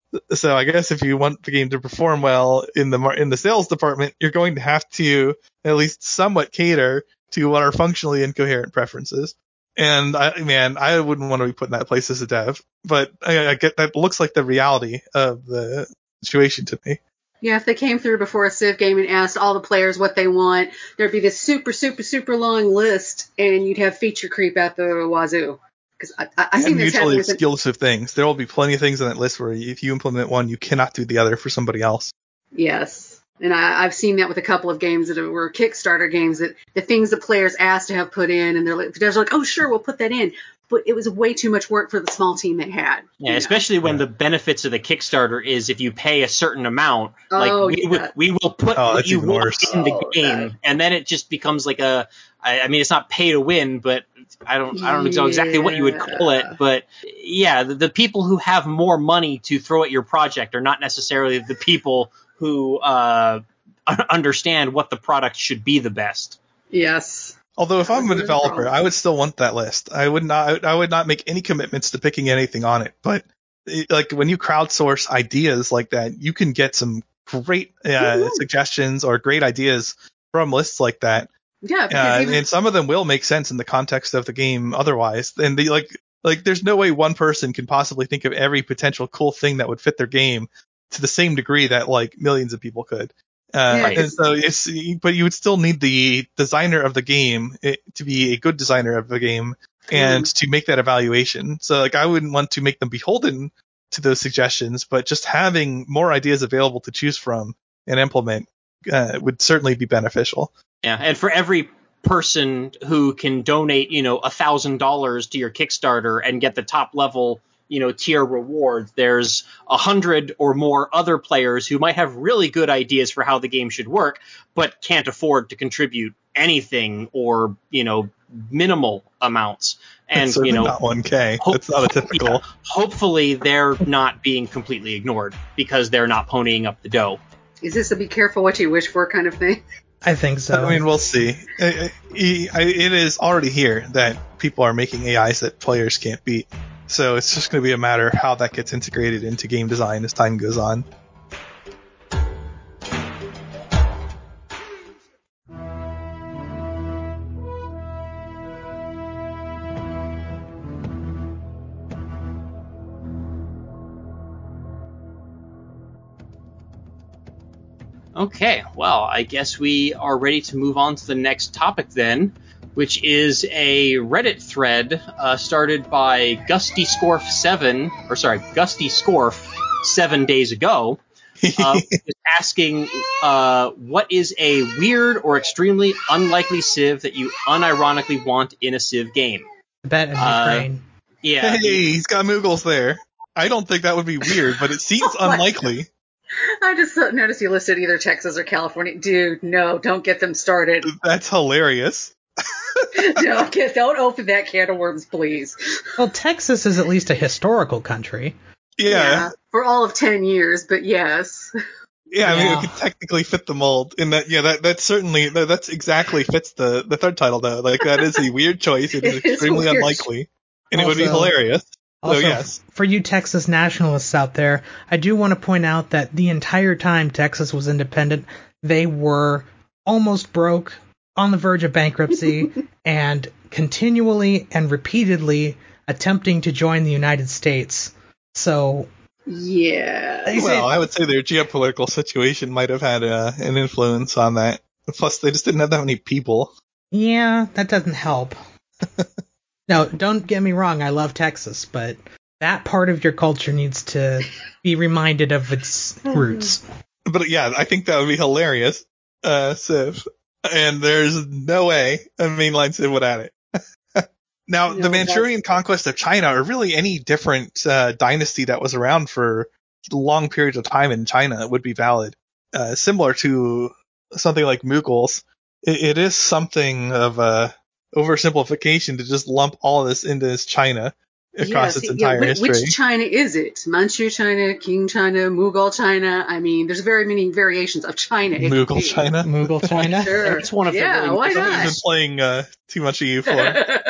So I guess if you want the game to perform well in the mar- in the sales department, you're going to have to at least somewhat cater to what are functionally incoherent preferences. And I, man, I wouldn't want to be put in that place as a dev, but I, I get that looks like the reality of the situation to me. Yeah, if they came through before a Civ game and asked all the players what they want, there'd be this super, super, super long list, and you'd have feature creep at the wazoo. Because I, I, I think And this happened mutually with an, exclusive things. There will be plenty of things on that list where if you implement one, you cannot do the other for somebody else. yes. And I, I've seen that with a couple of games that were Kickstarter games, that the things that players asked to have put in, and they're like, they're like, oh, sure, we'll put that in. But it was way too much work for the small team they had. Yeah, especially know? when yeah. the benefits of the Kickstarter is if you pay a certain amount, like oh, we, yeah. w- we will put oh, what you want worse. in the oh, game, that. and then it just becomes like a, I, I mean, it's not pay to win, but I don't, I don't know exactly yeah. what you would call it, but yeah, the, the people who have more money to throw at your project are not necessarily the people who uh, understand what the product should be the best. Yes. Although if I'm a developer, I would still want that list. I would not. I would not make any commitments to picking anything on it. But it, like when you crowdsource ideas like that, you can get some great uh, mm-hmm. suggestions or great ideas from lists like that. Yeah, uh, even- and some of them will make sense in the context of the game. Otherwise, and the like, like there's no way one person can possibly think of every potential cool thing that would fit their game to the same degree that like millions of people could. Uh, yeah, and so it's, but you would still need the designer of the game it, to be a good designer of the game and mm. to make that evaluation. So like I wouldn't want to make them beholden to those suggestions, but just having more ideas available to choose from and implement uh, would certainly be beneficial. Yeah, and for every person who can donate, you know, a thousand dollars to your Kickstarter and get the top level, you know, tier rewards, there's a hundred or more other players who might have really good ideas for how the game should work, but can't afford to contribute anything or, you know, minimal amounts. And, you know, not one K. Hope, That's not a typical. Yeah, hopefully they're not being completely ignored because they're not ponying up the dough. Is this a be careful what you wish for kind of thing? I think so. I mean, we'll see. It is already here that people are making A Is that players can't beat. So it's just going to be a matter of how that gets integrated into game design as time goes on. Okay, well, I guess we are ready to move on to the next topic then, which is a Reddit thread uh, started by Gusty Scorf seven, or sorry, Gusty Scorf seven days ago, uh, asking uh, what is a weird or extremely unlikely Civ that you unironically want in a Civ game? I bet in uh, Ukraine. Yeah. Hey, he's got Moogles there. I don't think that would be weird, but it seems oh unlikely. I just noticed you listed either Texas or California. Dude, no, don't get them started. That's hilarious. No, don't open that can of worms, please. Well, Texas is at least a historical country. Yeah. yeah for all of ten years, but yes. Yeah, I mean, yeah. it could technically fit the mold. In that, yeah, that that certainly that that's exactly fits the the third title though. Like that is a weird choice. It is it extremely is unlikely, and also, it would be hilarious. Also, so yes, for you Texas nationalists out there, I do want to point out that the entire time Texas was independent, they were almost broke, on the verge of bankruptcy, and continually and repeatedly attempting to join the United States. So, yeah. Well, I would say their geopolitical situation might have had uh, an influence on that. Plus, they just didn't have that many people. Yeah, that doesn't help. No, don't get me wrong, I love Texas, but that part of your culture needs to be reminded of its roots. But yeah, I think that would be hilarious, uh, Civ. And there's no way a mainline Civ would add it. Now, no, the Manchurian that's... conquest of China, or really any different uh, dynasty that was around for long periods of time in China, would be valid. Uh, similar to something like Moogles, it, it is something of a oversimplification to just lump all of this into this China across yes, its yeah, entire which, history. Which China is it? Manchu China, King China, Mughal China? I mean, there's very many variations of China. Mughal China? Mughal China? Sure. It's one of yeah, the really why I not? haven't been playing uh, too much of U four.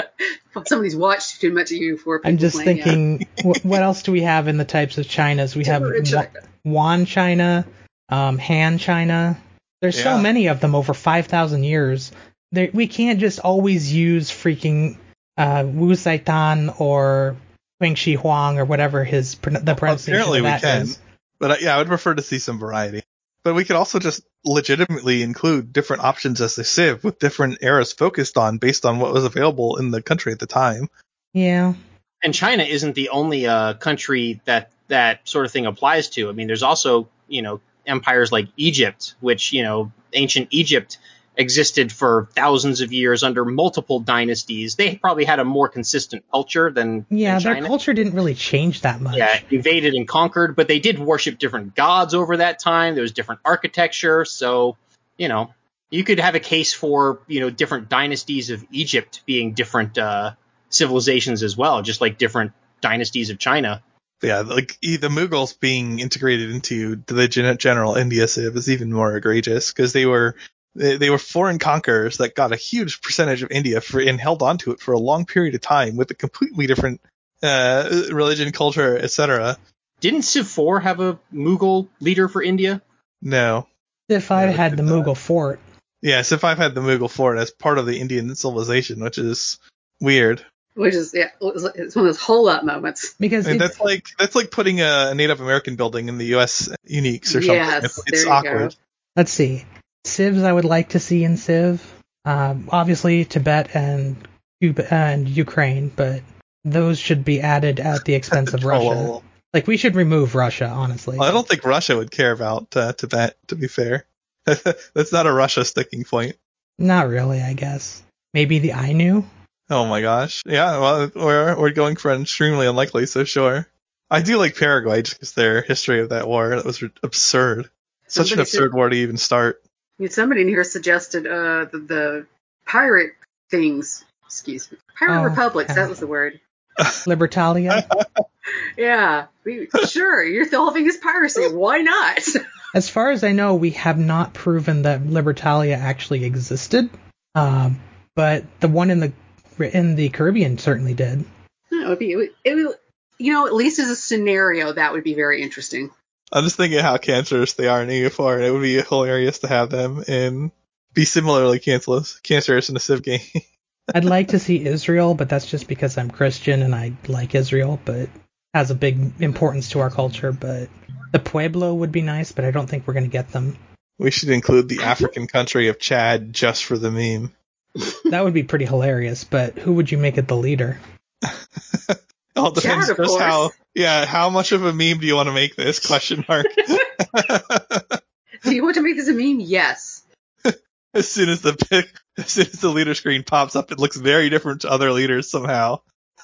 Somebody's watched too much of you for people I'm just playing, thinking, what, what else do we have in the types of Chinas? We have Temperate China. Wan China, um, Han China. There's so Yeah. many of them over five thousand years. There, we can't just always use freaking uh, Wu Saitan or Wang Shi Huang or whatever his pron- the pronunciation Apparently of we that can. is. But uh, yeah, I would prefer to see some variety. But we could also just legitimately include different options as a Civ with different eras focused on based on what was available in the country at the time. Yeah. And China isn't the only uh, country that that sort of thing applies to. I mean, there's also, you know, empires like Egypt, which, you know, ancient Egypt existed for thousands of years under multiple dynasties. They probably had a more consistent culture than, Yeah, than their China. culture didn't really change that much. Yeah, invaded and conquered, but they did worship different gods over that time. There was different architecture, so, you know, you could have a case for, you know, different dynasties of Egypt being different uh, civilizations as well, just like different dynasties of China. Yeah, like e- the Mughals being integrated into the gen- general India Civ is even more egregious because they were they, they were foreign conquerors that got a huge percentage of India for, and held on to it for a long period of time with a completely different uh, religion, culture, et cetera. Didn't Civ four have a Mughal leader for India? No. Civ five No, it had did the not. Mughal fort. Yeah, Civ five had the Mughal fort as part of the Indian civilization, which is weird. Which is, yeah, it's one of those whole lot moments. Because I mean, it, that's like that's like putting a Native American building in the U S Uniques or Yes, something. It's, there it's you awkward. go. let's see. Civs I would like to see in Civ. Um, obviously Tibet and Cuba and Ukraine, but those should be added at the expense of Russia. Lol. Like, we should remove Russia, honestly. Well, I don't think Russia would care about uh, Tibet, to be fair. That's not a Russia sticking point. Not really, I guess. Maybe the Ainu? Oh my gosh. Yeah, well, we're, we're going for an extremely unlikely, so sure. I do like Paraguay just because their history of that war. That was absurd. Such an Somebody absurd said- war to even start. Somebody in here suggested uh, the, the pirate things. Excuse me. Pirate Oh, republics, okay. that was the word. Libertalia? Yeah. We, sure, your the whole thing is piracy. Why not? As far as I know, we have not proven that Libertalia actually existed. Um, but the one in the in the Caribbean certainly did. No, it would be, it would, it would, you know, at least as a scenario, that would be very interesting. I'm just thinking how cancerous they are in E F R, and it would be hilarious to have them and be similarly cancerous, cancerous in a Civ game. I'd like to see Israel, but that's just because I'm Christian and I like Israel, but it has a big importance to our culture. But the Pueblo would be nice, but I don't think we're going to get them. We should include the African country of Chad just for the meme. That would be pretty hilarious, but who would you make it the leader? All depends Chad, of just course. how, yeah, how much of a meme do you want to make this? Question mark. Do you want to make this a meme? Yes. As soon as the pic, as soon as the leader screen pops up, it looks very different to other leaders somehow.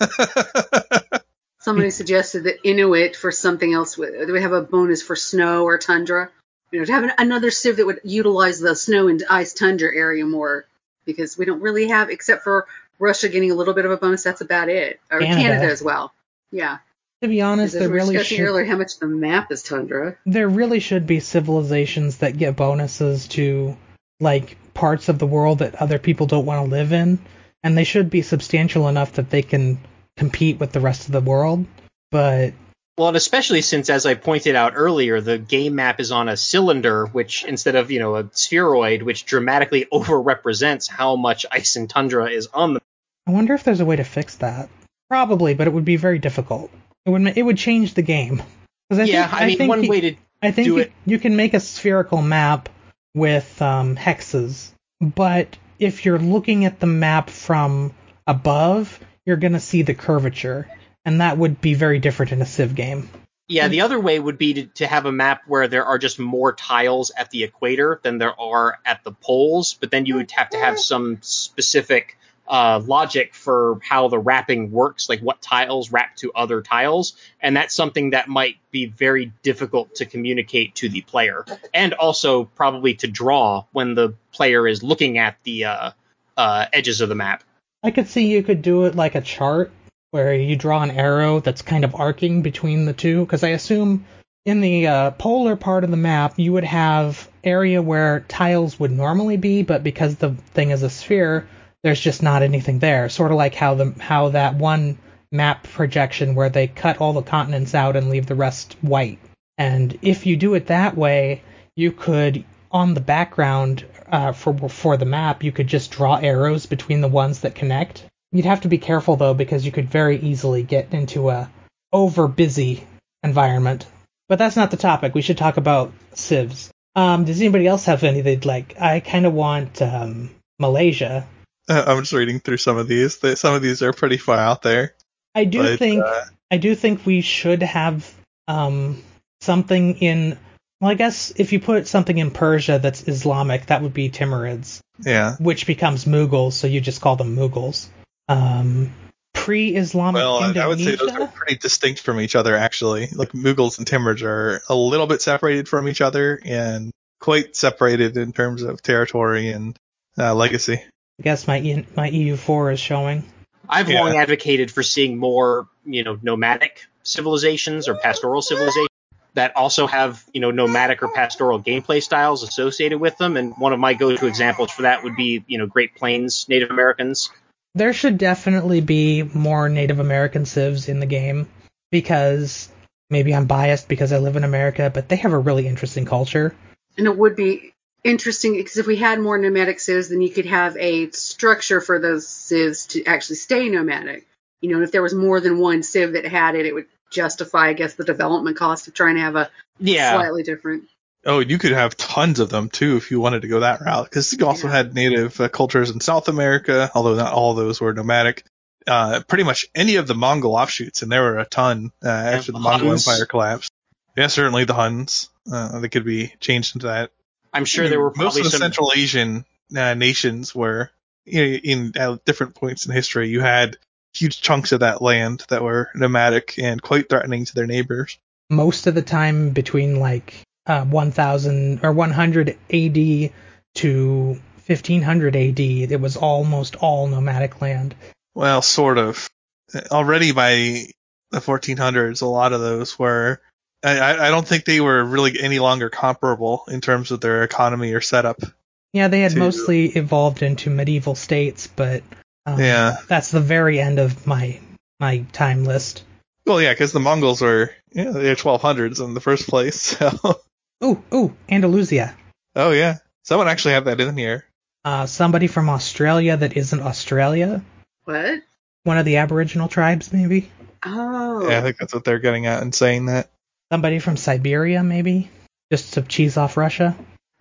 Somebody suggested that Inuit for something else. Do we have a bonus for snow or tundra? You know, to have an, another Civ that would utilize the snow and ice tundra area more, because we don't really have, except for Russia getting a little bit of a bonus. That's about it. Or Canada. Canada, as well. Yeah. To be honest, As there we were really discussing should earlier, how much the map is tundra. there really should be civilizations that get bonuses to like parts of the world that other people don't want to live in, and they should be substantial enough that they can compete with the rest of the world. But Well, and especially since, as I pointed out earlier, the game map is on a cylinder, which instead of, you know, a spheroid, which dramatically overrepresents how much ice and tundra is on the. I wonder if there's a way to fix that. Probably, but it would be very difficult. It would ma- it would change the game. 'Cause I Yeah, think, I mean, think one you, way to I think do you, it. you can make a spherical map with um, hexes, but if you're looking at the map from above, you're going to see the curvature, and that would be very different in a Civ game. Yeah, the other way would be to, to have a map where there are just more tiles at the equator than there are at the poles, but then you would have to have some specific uh, logic for how the wrapping works, like what tiles wrap to other tiles, and that's something that might be very difficult to communicate to the player, and also probably to draw when the player is looking at the uh, uh, edges of the map. I could see you could do it like a chart, where you draw an arrow that's kind of arcing between the two, because I assume in the uh, polar part of the map, you would have area where tiles would normally be, but because the thing is a sphere, there's just not anything there. Sort of like how the how that one map projection where they cut all the continents out and leave the rest white. And if you do it that way, you could, on the background uh, for for the map, you could just draw arrows between the ones that connect. You'd have to be careful though, because you could very easily get into a over busy environment. But that's not the topic. We should talk about civs. Um, does anybody else have any they'd like? I kind of want um, Malaysia. Uh, I'm just reading through some of these. Some of these are pretty far out there. I do but, think uh, I do think we should have um, something in. Well, I guess if you put something in Persia that's Islamic, that would be Timurids. Yeah. Which becomes Mughals, so you just call them Mughals. Um, pre-Islamic well, Indonesia. I would say those are pretty distinct from each other, actually. Like Mughals and Timurids are a little bit separated from each other, and quite separated in terms of territory and uh, legacy. I guess my e- my E U four is showing. I've Yeah. long advocated for seeing more, you know, nomadic civilizations or pastoral civilizations that also have, you know, nomadic or pastoral gameplay styles associated with them. And one of my go-to examples for that would be, you know, Great Plains Native Americans. There should definitely be more Native American civs in the game, because maybe I'm biased because I live in America, but they have a really interesting culture. And it would be interesting because if we had more nomadic civs, then you could have a structure for those civs to actually stay nomadic. You know, if there was more than one civ that had it, it would justify, I guess, the development cost of trying to have a Yeah. slightly different. Oh, you could have tons of them, too, if you wanted to go that route. Because you also Yeah. had native uh, cultures in South America, although not all of those were nomadic. Uh, pretty much any of the Mongol offshoots, and there were a ton uh, after the Mongol Huns. Empire collapsed. Yeah, certainly the Huns. Uh, they could be changed into that. I'm sure there were Most probably of the some. Central Asian uh, nations were, you know, in at different points in history, you had huge chunks of that land that were nomadic and quite threatening to their neighbors. Most of the time between like uh, one thousand or one hundred A D to fifteen hundred A D, it was almost all nomadic land. Well, sort of. Already by the fourteen hundreds, a lot of those were. I, I don't think they were really any longer comparable in terms of their economy or setup. Yeah, they had to- mostly evolved into medieval states, but um, Yeah. that's the very end of my my time list. Well, yeah, because the Mongols were, you know, they're twelve hundreds in the first place. So. Ooh, ooh, Andalusia. Oh yeah, someone actually have that in here. Uh, somebody from Australia that isn't Australia. What? One of the Aboriginal tribes, maybe. Oh. Yeah, I think that's what they're getting at in saying that. Somebody from Siberia, maybe. Just to cheese off Russia.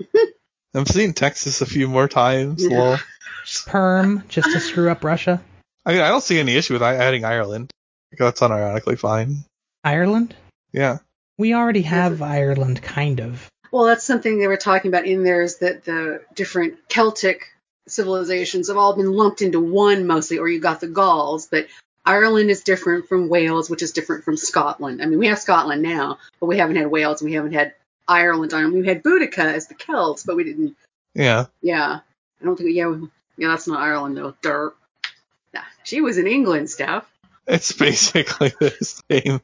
I've seen Texas a few more times. Yeah. Well, Perm, just to screw up Russia. I mean, I don't see any issue with adding Ireland. That's unironically fine. Ireland? Yeah. We already have Ireland, kind of. Well, that's something they were talking about in there, is that the different Celtic civilizations have all been lumped into one mostly, or you got the Gauls, but Ireland is different from Wales, which is different from Scotland. I mean, we have Scotland now, but we haven't had Wales, and we haven't had Ireland. I mean, we had Boudica as the Celts, but we didn't. Yeah. Yeah, I don't think. Yeah, we, yeah, that's not Ireland though. Dirt. Yeah, she was in England, Steph. It's basically the same.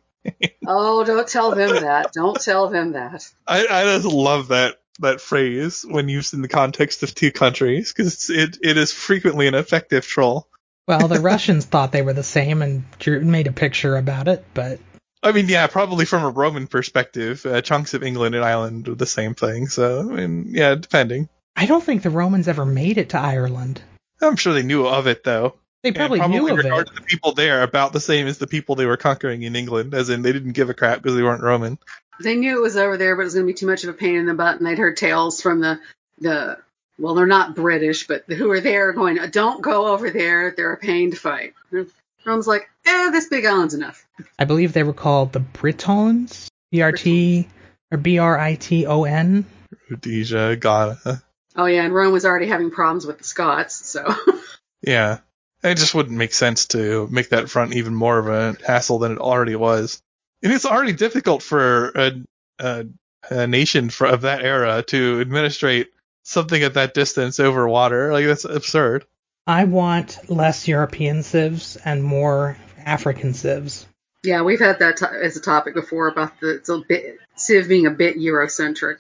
Oh, don't tell them that. Don't tell them that. I, I just love that that phrase when used in the context of two countries, because it, it is frequently an effective troll. Well, the Russians thought they were the same and drew, made a picture about it, but I mean, yeah, probably from a Roman perspective, uh, chunks of England and Ireland were the same thing. So, I mean, yeah, depending. I don't think the Romans ever made it to Ireland. I'm sure they knew of it, though. They probably, and probably knew of it. regarded the people there about the same as the people they were conquering in England, as in they didn't give a crap because they weren't Roman. They knew it was over there, but it was going to be too much of a pain in the butt, and they'd heard tales from the, the well, they're not British, but who are there going, don't go over there, they're a pain to fight. Rome's like, eh, this big island's enough. I believe they were called the Britons, B R T or B R I T O N. Rhodesia, Ghana. Oh yeah, and Rome was already having problems with the Scots, so. Yeah. It just wouldn't make sense to make that front even more of a hassle than it already was. And it's already difficult for a, a, a nation for, of that era to administrate something at that distance over water. Like, that's absurd. I want less European civs and more African civs. Yeah, we've had that to- as a topic before about the it's a bit, Civ being a bit Eurocentric.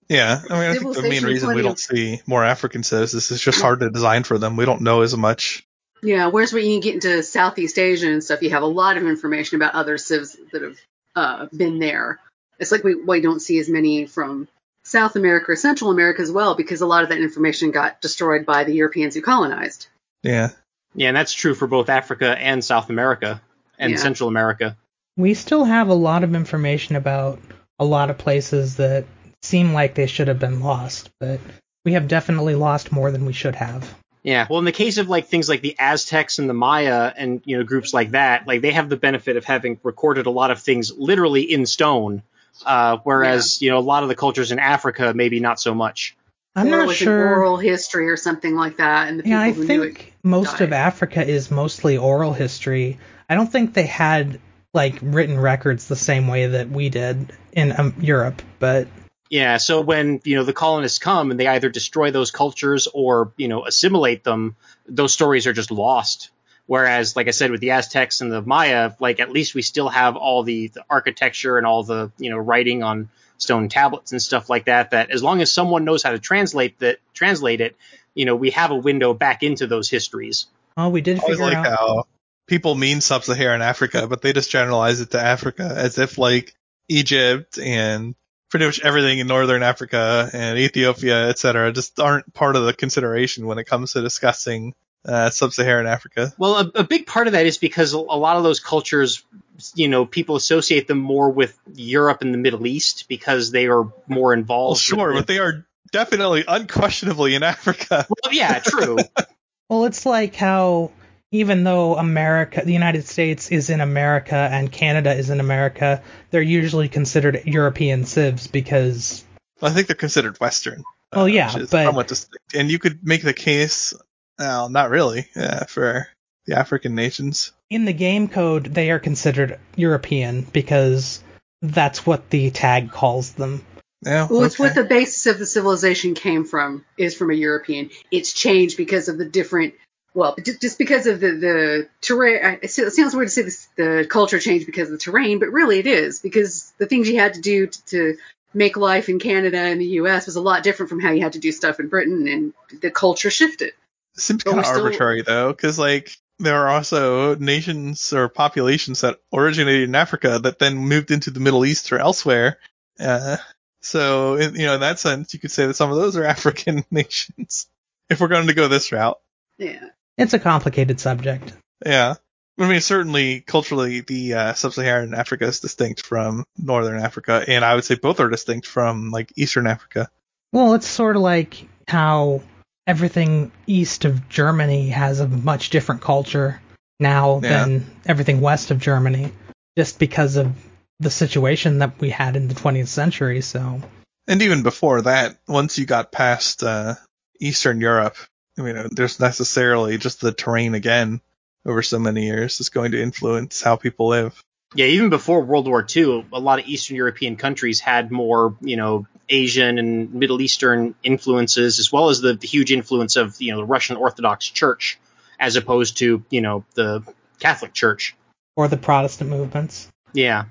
Yeah, I mean, I think the main Civilization reason we plenty don't of- see more African civs is it's just hard to design for them. We don't know as much. Yeah, whereas when you get into Southeast Asia and stuff, you have a lot of information about other civs that have uh, been there. It's like we, we don't see as many from South America or Central America as well, because a lot of that information got destroyed by the Europeans who colonized. Yeah. Yeah, and that's true for both Africa and South America and Yeah. Central America. We still have a lot of information about a lot of places that seem like they should have been lost, but we have definitely lost more than we should have. Yeah, well, in the case of like things like the Aztecs and the Maya and, you know, groups like that, like they have the benefit of having recorded a lot of things literally in stone, uh, whereas, you know, a lot of the cultures in Africa, maybe not so much. I'm or not with sure. an oral history or something like that, and the people Yeah, I who knew think it most died. of Africa is mostly oral history. I don't think they had like written records the same way that we did in um, Europe, but Yeah, so when, you know, the colonists come and they either destroy those cultures or, you know, assimilate them, those stories are just lost. Whereas, like I said, with the Aztecs and the Maya, like at least we still have all the, the architecture and all the, you know, writing on stone tablets and stuff like that, that as long as someone knows how to translate that, translate it, you know, we have a window back into those histories. oh, we did I always figure like out. how people mean sub-Saharan Africa, but they just generalize it to Africa as if like Egypt and pretty much everything in northern Africa and Ethiopia, et cetera, just aren't part of the consideration when it comes to discussing uh, sub-Saharan Africa. Well, a, a big part of that is because a lot of those cultures, you know, people associate them more with Europe and the Middle East because they are more involved. Well, sure, with but they are definitely, unquestionably in Africa. Well, yeah, true. Well, it's like how even though America, the United States is in America and Canada is in America, they're usually considered European civs because, I think they're considered Western. well, yeah, which is but somewhat distinct. And you could make the case, well, not really, uh, for the African nations. in the game code, they are considered European because that's what the tag calls them. Yeah, Well, it's okay. what the basis of the civilization came from, is from a European. It's changed because of the different, well, ju- just because of the, the terrain. It sounds weird to say this, the culture changed because of the terrain, but really it is, because the things you had to do to, to make life in Canada and the U S was a lot different from how you had to do stuff in Britain, and the culture shifted. It seems but kind of we're still- arbitrary, though, because, like, there are also nations or populations that originated in Africa that then moved into the Middle East or elsewhere. Uh, so, in, you know, in that sense, you could say that some of those are African nations, if we're going to go this route. Yeah. It's a complicated subject. Yeah. I mean, certainly, culturally, the uh, sub-Saharan Africa is distinct from Northern Africa, and I would say both are distinct from, like, Eastern Africa. Well, it's sort of like how everything east of Germany has a much different culture now Yeah. than everything west of Germany, just because of the situation that we had in the twentieth century. So, And even before that, once you got past uh, Eastern Europe, I mean, there's necessarily just the terrain again over so many years is going to influence how people live. Yeah, even before World War Two, a lot of Eastern European countries had more, you know, Asian and Middle Eastern influences, as well as the, the huge influence of, you know, the Russian Orthodox Church, as opposed to, you know, the Catholic Church. or the Protestant movements. Yeah.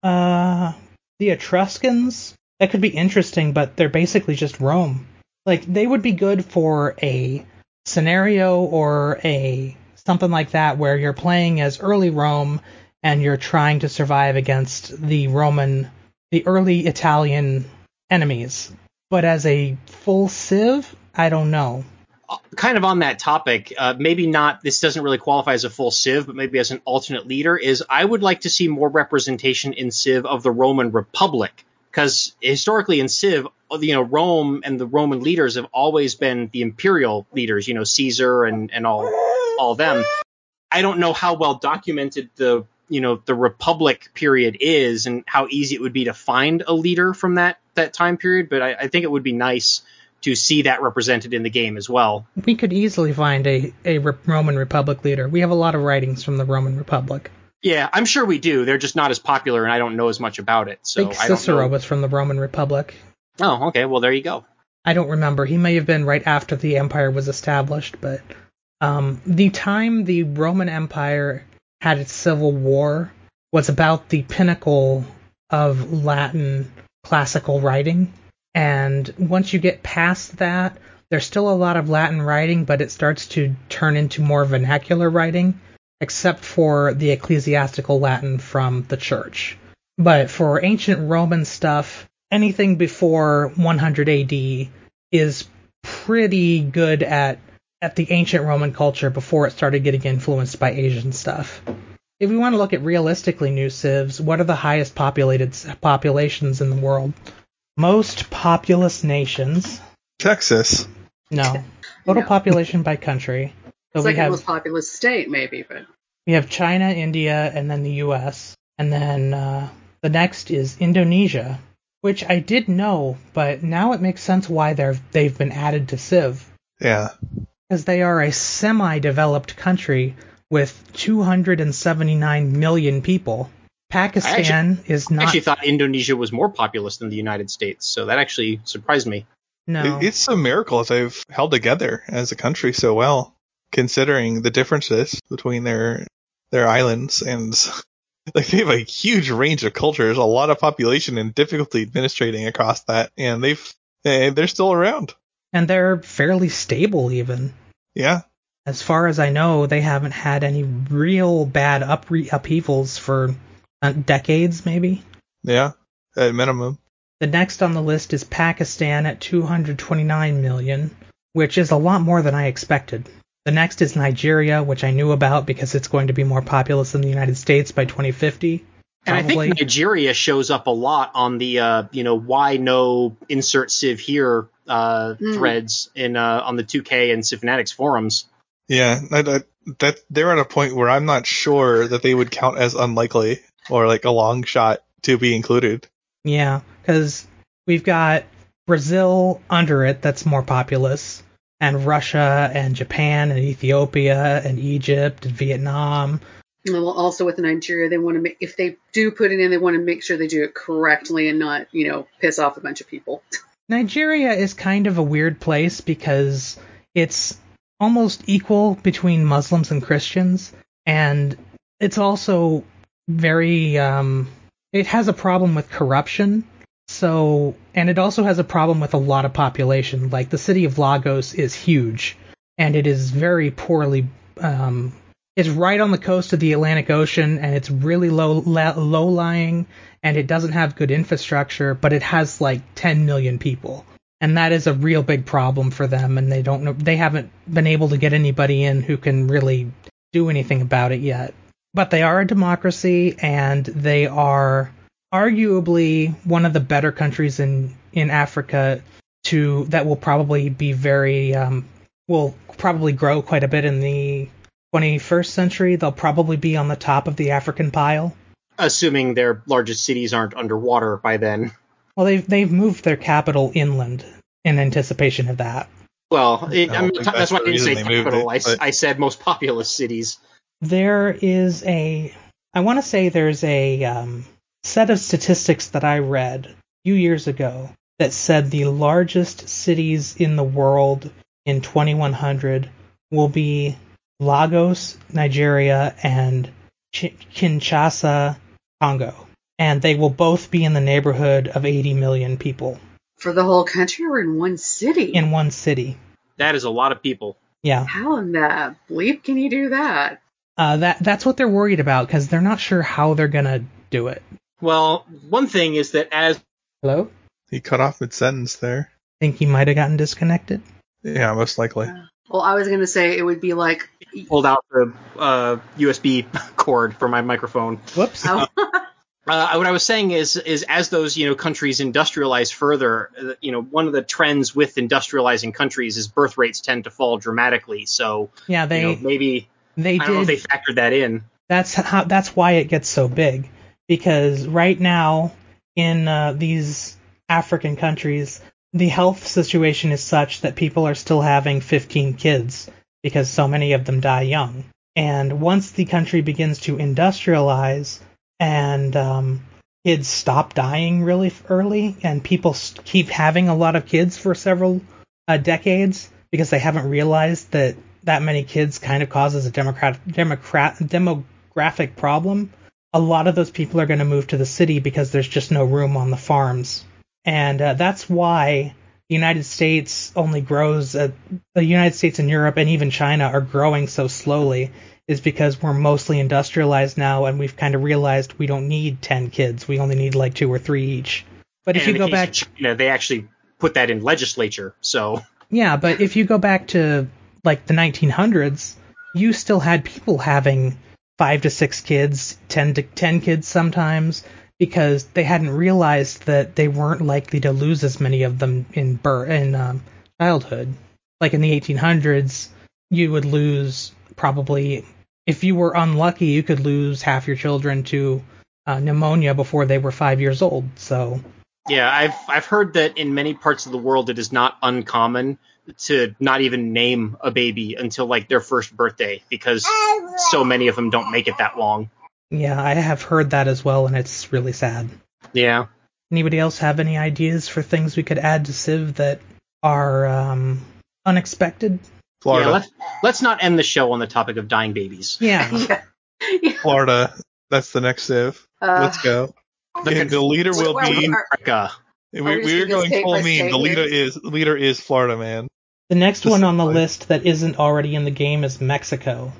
Uh, the Etruscans, that could be interesting, but they're basically just Rome. Like, they would be good for a scenario or a something like that where you're playing as early Rome and you're trying to survive against the Roman, the early Italian enemies. But as a full civ, I don't know. Kind of on that topic, uh, maybe not, this doesn't really qualify as a full civ, but maybe as an alternate leader, is I would like to see more representation in civ of the Roman Republic. Because historically in civ, you know, Rome and the Roman leaders have always been the imperial leaders, you know, Caesar and, and all, all them. I don't know how well documented the, you know, the Republic period is and how easy it would be to find a leader from that, that time period, but I, I think it would be nice to see that represented in the game as well. We could easily find a, a Re- Roman Republic leader. We have a lot of writings from the Roman Republic. Yeah, I'm sure we do. They're just not as popular, and I don't know as much about it. So I think I don't Cicero know. was from the Roman Republic. Oh, okay. Well, there you go. I don't remember. He may have been right after the empire was established, but um, the time the Roman Empire had its civil war was about the pinnacle of Latin classical writing. And once you get past that, there's still a lot of Latin writing, but it starts to turn into more vernacular writing, except for the ecclesiastical Latin from the church. But for ancient Roman stuff, anything before one hundred A D is pretty good at at the ancient Roman culture before it started getting influenced by Asian stuff. If we want to look at realistically new civs, what are the highest populated populations in the world? Most populous nations. Texas. No. Total No. population by country. So It's we like the have most populous state, maybe, but we have China, India, and then the U S. And then uh, the next is Indonesia, which I did know, but now it makes sense why they're they've been added to Civ. Yeah. Because they are a semi-developed country with two hundred seventy-nine million people. Pakistan actually, is I not. actually thought Indonesia was more populous than the United States, so that actually surprised me. No. It, it's a miracle that they've held together as a country so well, considering the differences between their their islands, and like they have a huge range of cultures, a lot of population, and difficulty administrating across that, and they've eh, they're still around. And they're fairly stable, even. Yeah. As far as I know, they haven't had any real bad up- upheavals for uh, decades, maybe. Yeah. At minimum. The next on the list is Pakistan at two hundred twenty-nine million, which is a lot more than I expected. The next is Nigeria, which I knew about because it's going to be more populous than the United States by twenty fifty. And Probably. I think Nigeria shows up a lot on the, uh, you know, why no insert Civ here uh, Mm. threads in uh, on the two K and Civ Fanatics forums. Yeah. I, I, that they're at a point where I'm not sure that they would count as unlikely or like a long shot to be included. Yeah, because we've got Brazil under it that's more populous, and Russia and Japan and Ethiopia and Egypt and Vietnam. well, also with Nigeria, they want to make if they do put it in, they want to make sure they do it correctly and not, you know, piss off a bunch of people. Nigeria is kind of a weird place because it's almost equal between Muslims and Christians, and it's also very um it has a problem with corruption. So, and it also has a problem with a lot of population. Like the city of Lagos is huge, and it is very poorly um it's right on the coast of the Atlantic Ocean, and it's really low la- low lying, and it doesn't have good infrastructure, but it has like ten million people. And that is a real big problem for them, and they don't know they haven't been able to get anybody in who can really do anything about it yet. But they are a democracy, and they are arguably one of the better countries in, in Africa to that will probably be very um, will probably grow quite a bit in the twenty-first century. They'll probably be on the top of the African pile. Assuming their largest cities aren't underwater by then. Well, they've they've moved their capital inland in anticipation of that. Well, it, I I don't mean, think that's that's why I the didn't say reason they moved capital. it, I, but- I said most populous cities. There is a, I want to say there's a um, set of statistics that I read a few years ago that said the largest cities in the world in twenty-one hundred will be Lagos, Nigeria, and Ch- Kinshasa, Congo. And they will both be in the neighborhood of eighty million people For the whole country or in one city? in one city. That is a lot of people. Yeah. How in the bleep can you do that? Uh, that that's what they're worried about because they're not sure how they're going to do it. Well, one thing is that as Hello? He cut off mid sentence there. Think he might have gotten disconnected? Yeah, most likely. Well, I was going to say it would be like. pulled out the uh, U S B cord for my microphone. Whoops. Oh, Uh, what I was saying is, is as those you know countries industrialize further, uh, you know, one of the trends with industrializing countries is birth rates tend to fall dramatically. So Yeah, they you know, maybe they I don't know if did. they factored that in. That's how. That's why it gets so big. Because right now in uh, these African countries, the health situation is such that people are still having fifteen kids because so many of them die young. And once the country begins to industrialize and um, kids stop dying really early, and people st- keep having a lot of kids for several uh, decades because they haven't realized that that many kids kind of causes a democrat, democrat, demographic problem, a lot of those people are going to move to the city because there's just no room on the farms And uh, that's why the United States only grows, uh, the United States and Europe and even China are growing so slowly, is because we're mostly industrialized now, and we've kind of realized we don't need ten kids. We only need like two or three each. But if And you in go the case back, of China, they actually put that in legislature. So yeah, but if you go back to like the nineteen hundreds, you still had people having five to six kids, ten to ten kids sometimes, because they hadn't realized that they weren't likely to lose as many of them in birth, in um, childhood. Like in the eighteen hundreds, you would lose probably, if you were unlucky, you could lose half your children to uh, pneumonia before they were five years old. So yeah, I've I've heard that in many parts of the world it is not uncommon to not even name a baby until like their first birthday, because so many of them don't make it that long. yeah, I have heard that as well, and it's really sad. Yeah. Anybody else have any ideas for things we could add to Civ that are um, unexpected? Florida. Yeah, let's, let's not end the show on the topic of dying babies. Yeah. Yeah. Yeah. Florida. That's the next Civ. Uh, Let's go. The, And the leader will Well, be. are- America. We, are we just we're gonna go going state full by meme. state The leader here? is leader is Florida man. The next Just one on the like- list that isn't already in the game is Mexico.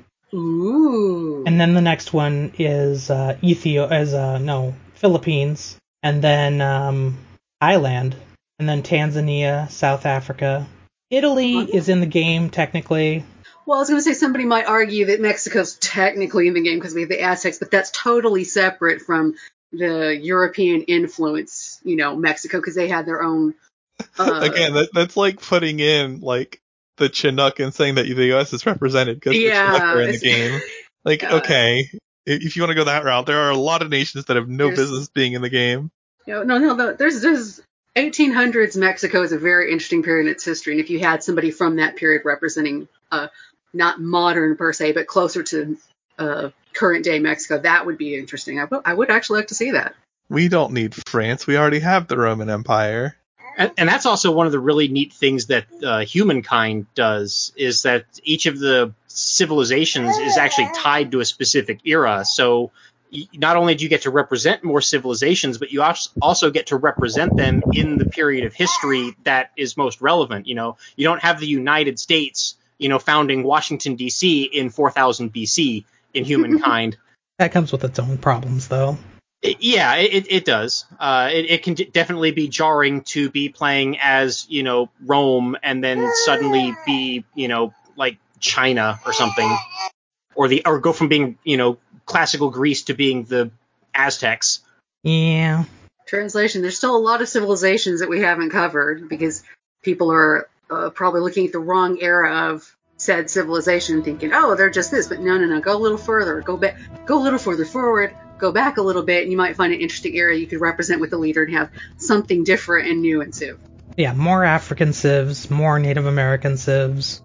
Ooh. And then the next one is uh, Ethio, as uh, no, Philippines, and then um, Thailand, and then Tanzania, South Africa. Italy is in the game technically. Well, I was going to say somebody might argue that Mexico's technically in the game because we have the Aztecs, but that's totally separate from the European influence, you know, Mexico, because they had their own. Uh, Again, that, that's like putting in like the Chinook and saying that the U S is represented because Yeah, the Chinook are in the it's- game. Like, Yeah. okay, if you want to go that route, there are a lot of nations that have no There's- business being in the game. you know, no, no, no. There's, there's eighteen hundreds Mexico is a very interesting period in its history, and if you had somebody from that period representing, uh, not modern per se, but closer to uh, current day Mexico, that would be interesting. I, w- I would actually like to see that. We don't need France. We already have the Roman Empire. And, and that's also one of the really neat things that uh, humankind does, is that each of the civilizations is actually tied to a specific era. So y- not only do you get to represent more civilizations, but you als- also get to represent them in the period of history that is most relevant. You know, you don't have the United States, you know, founding Washington, D C in four thousand B C in humankind. That comes with its own problems, though. It- yeah, it, it does. Uh, it, it can d- definitely be jarring to be playing as, you know, Rome and then suddenly be, you know, like China or something, or the or go from being, you know, classical Greece to being the Aztecs. Yeah. Translation, there's still a lot of civilizations that we haven't covered because people are uh, probably looking at the wrong era of said civilization thinking, oh, they're just this. But no, no, no. Go a little further. Go back. Go a little further forward. Go back a little bit, and you might find an interesting area you could represent with the leader and have something different and new in Civ. Yeah, more African civs, more Native American civs.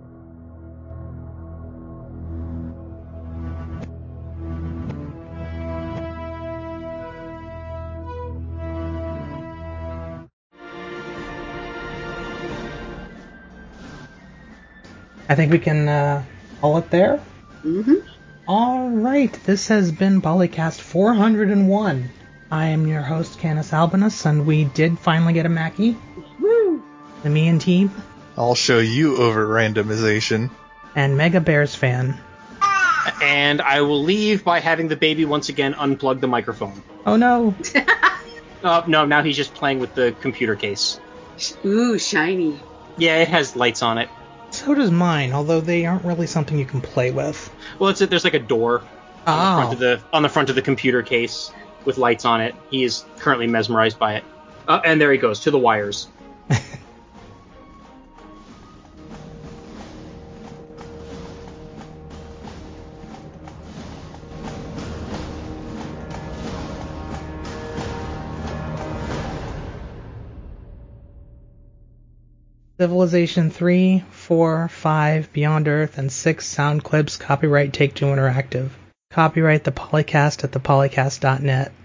I think we can uh, call it there. Mm-hmm. All right, this has been Polycast four hundred one. I am your host, Canis Albinus, and we did finally get a Mackie. Woo! The me and team, I'll show you over randomization. and Mega Bears fan. And I will leave by having the baby once again unplug the microphone. Oh no! Uh, no, now he's just playing with the computer case. Ooh, shiny. Yeah, it has lights on it. So does mine, although they aren't really something you can play with. Well, it's there's like a door on the front Oh, of the on the front of the computer case with lights on it. He is currently mesmerized by it. Uh, and there he goes to the wires. Civilization three, four, five, Beyond Earth, and six sound clips. Copyright Take-Two Interactive. Copyright the Polycast at the polycast dot net.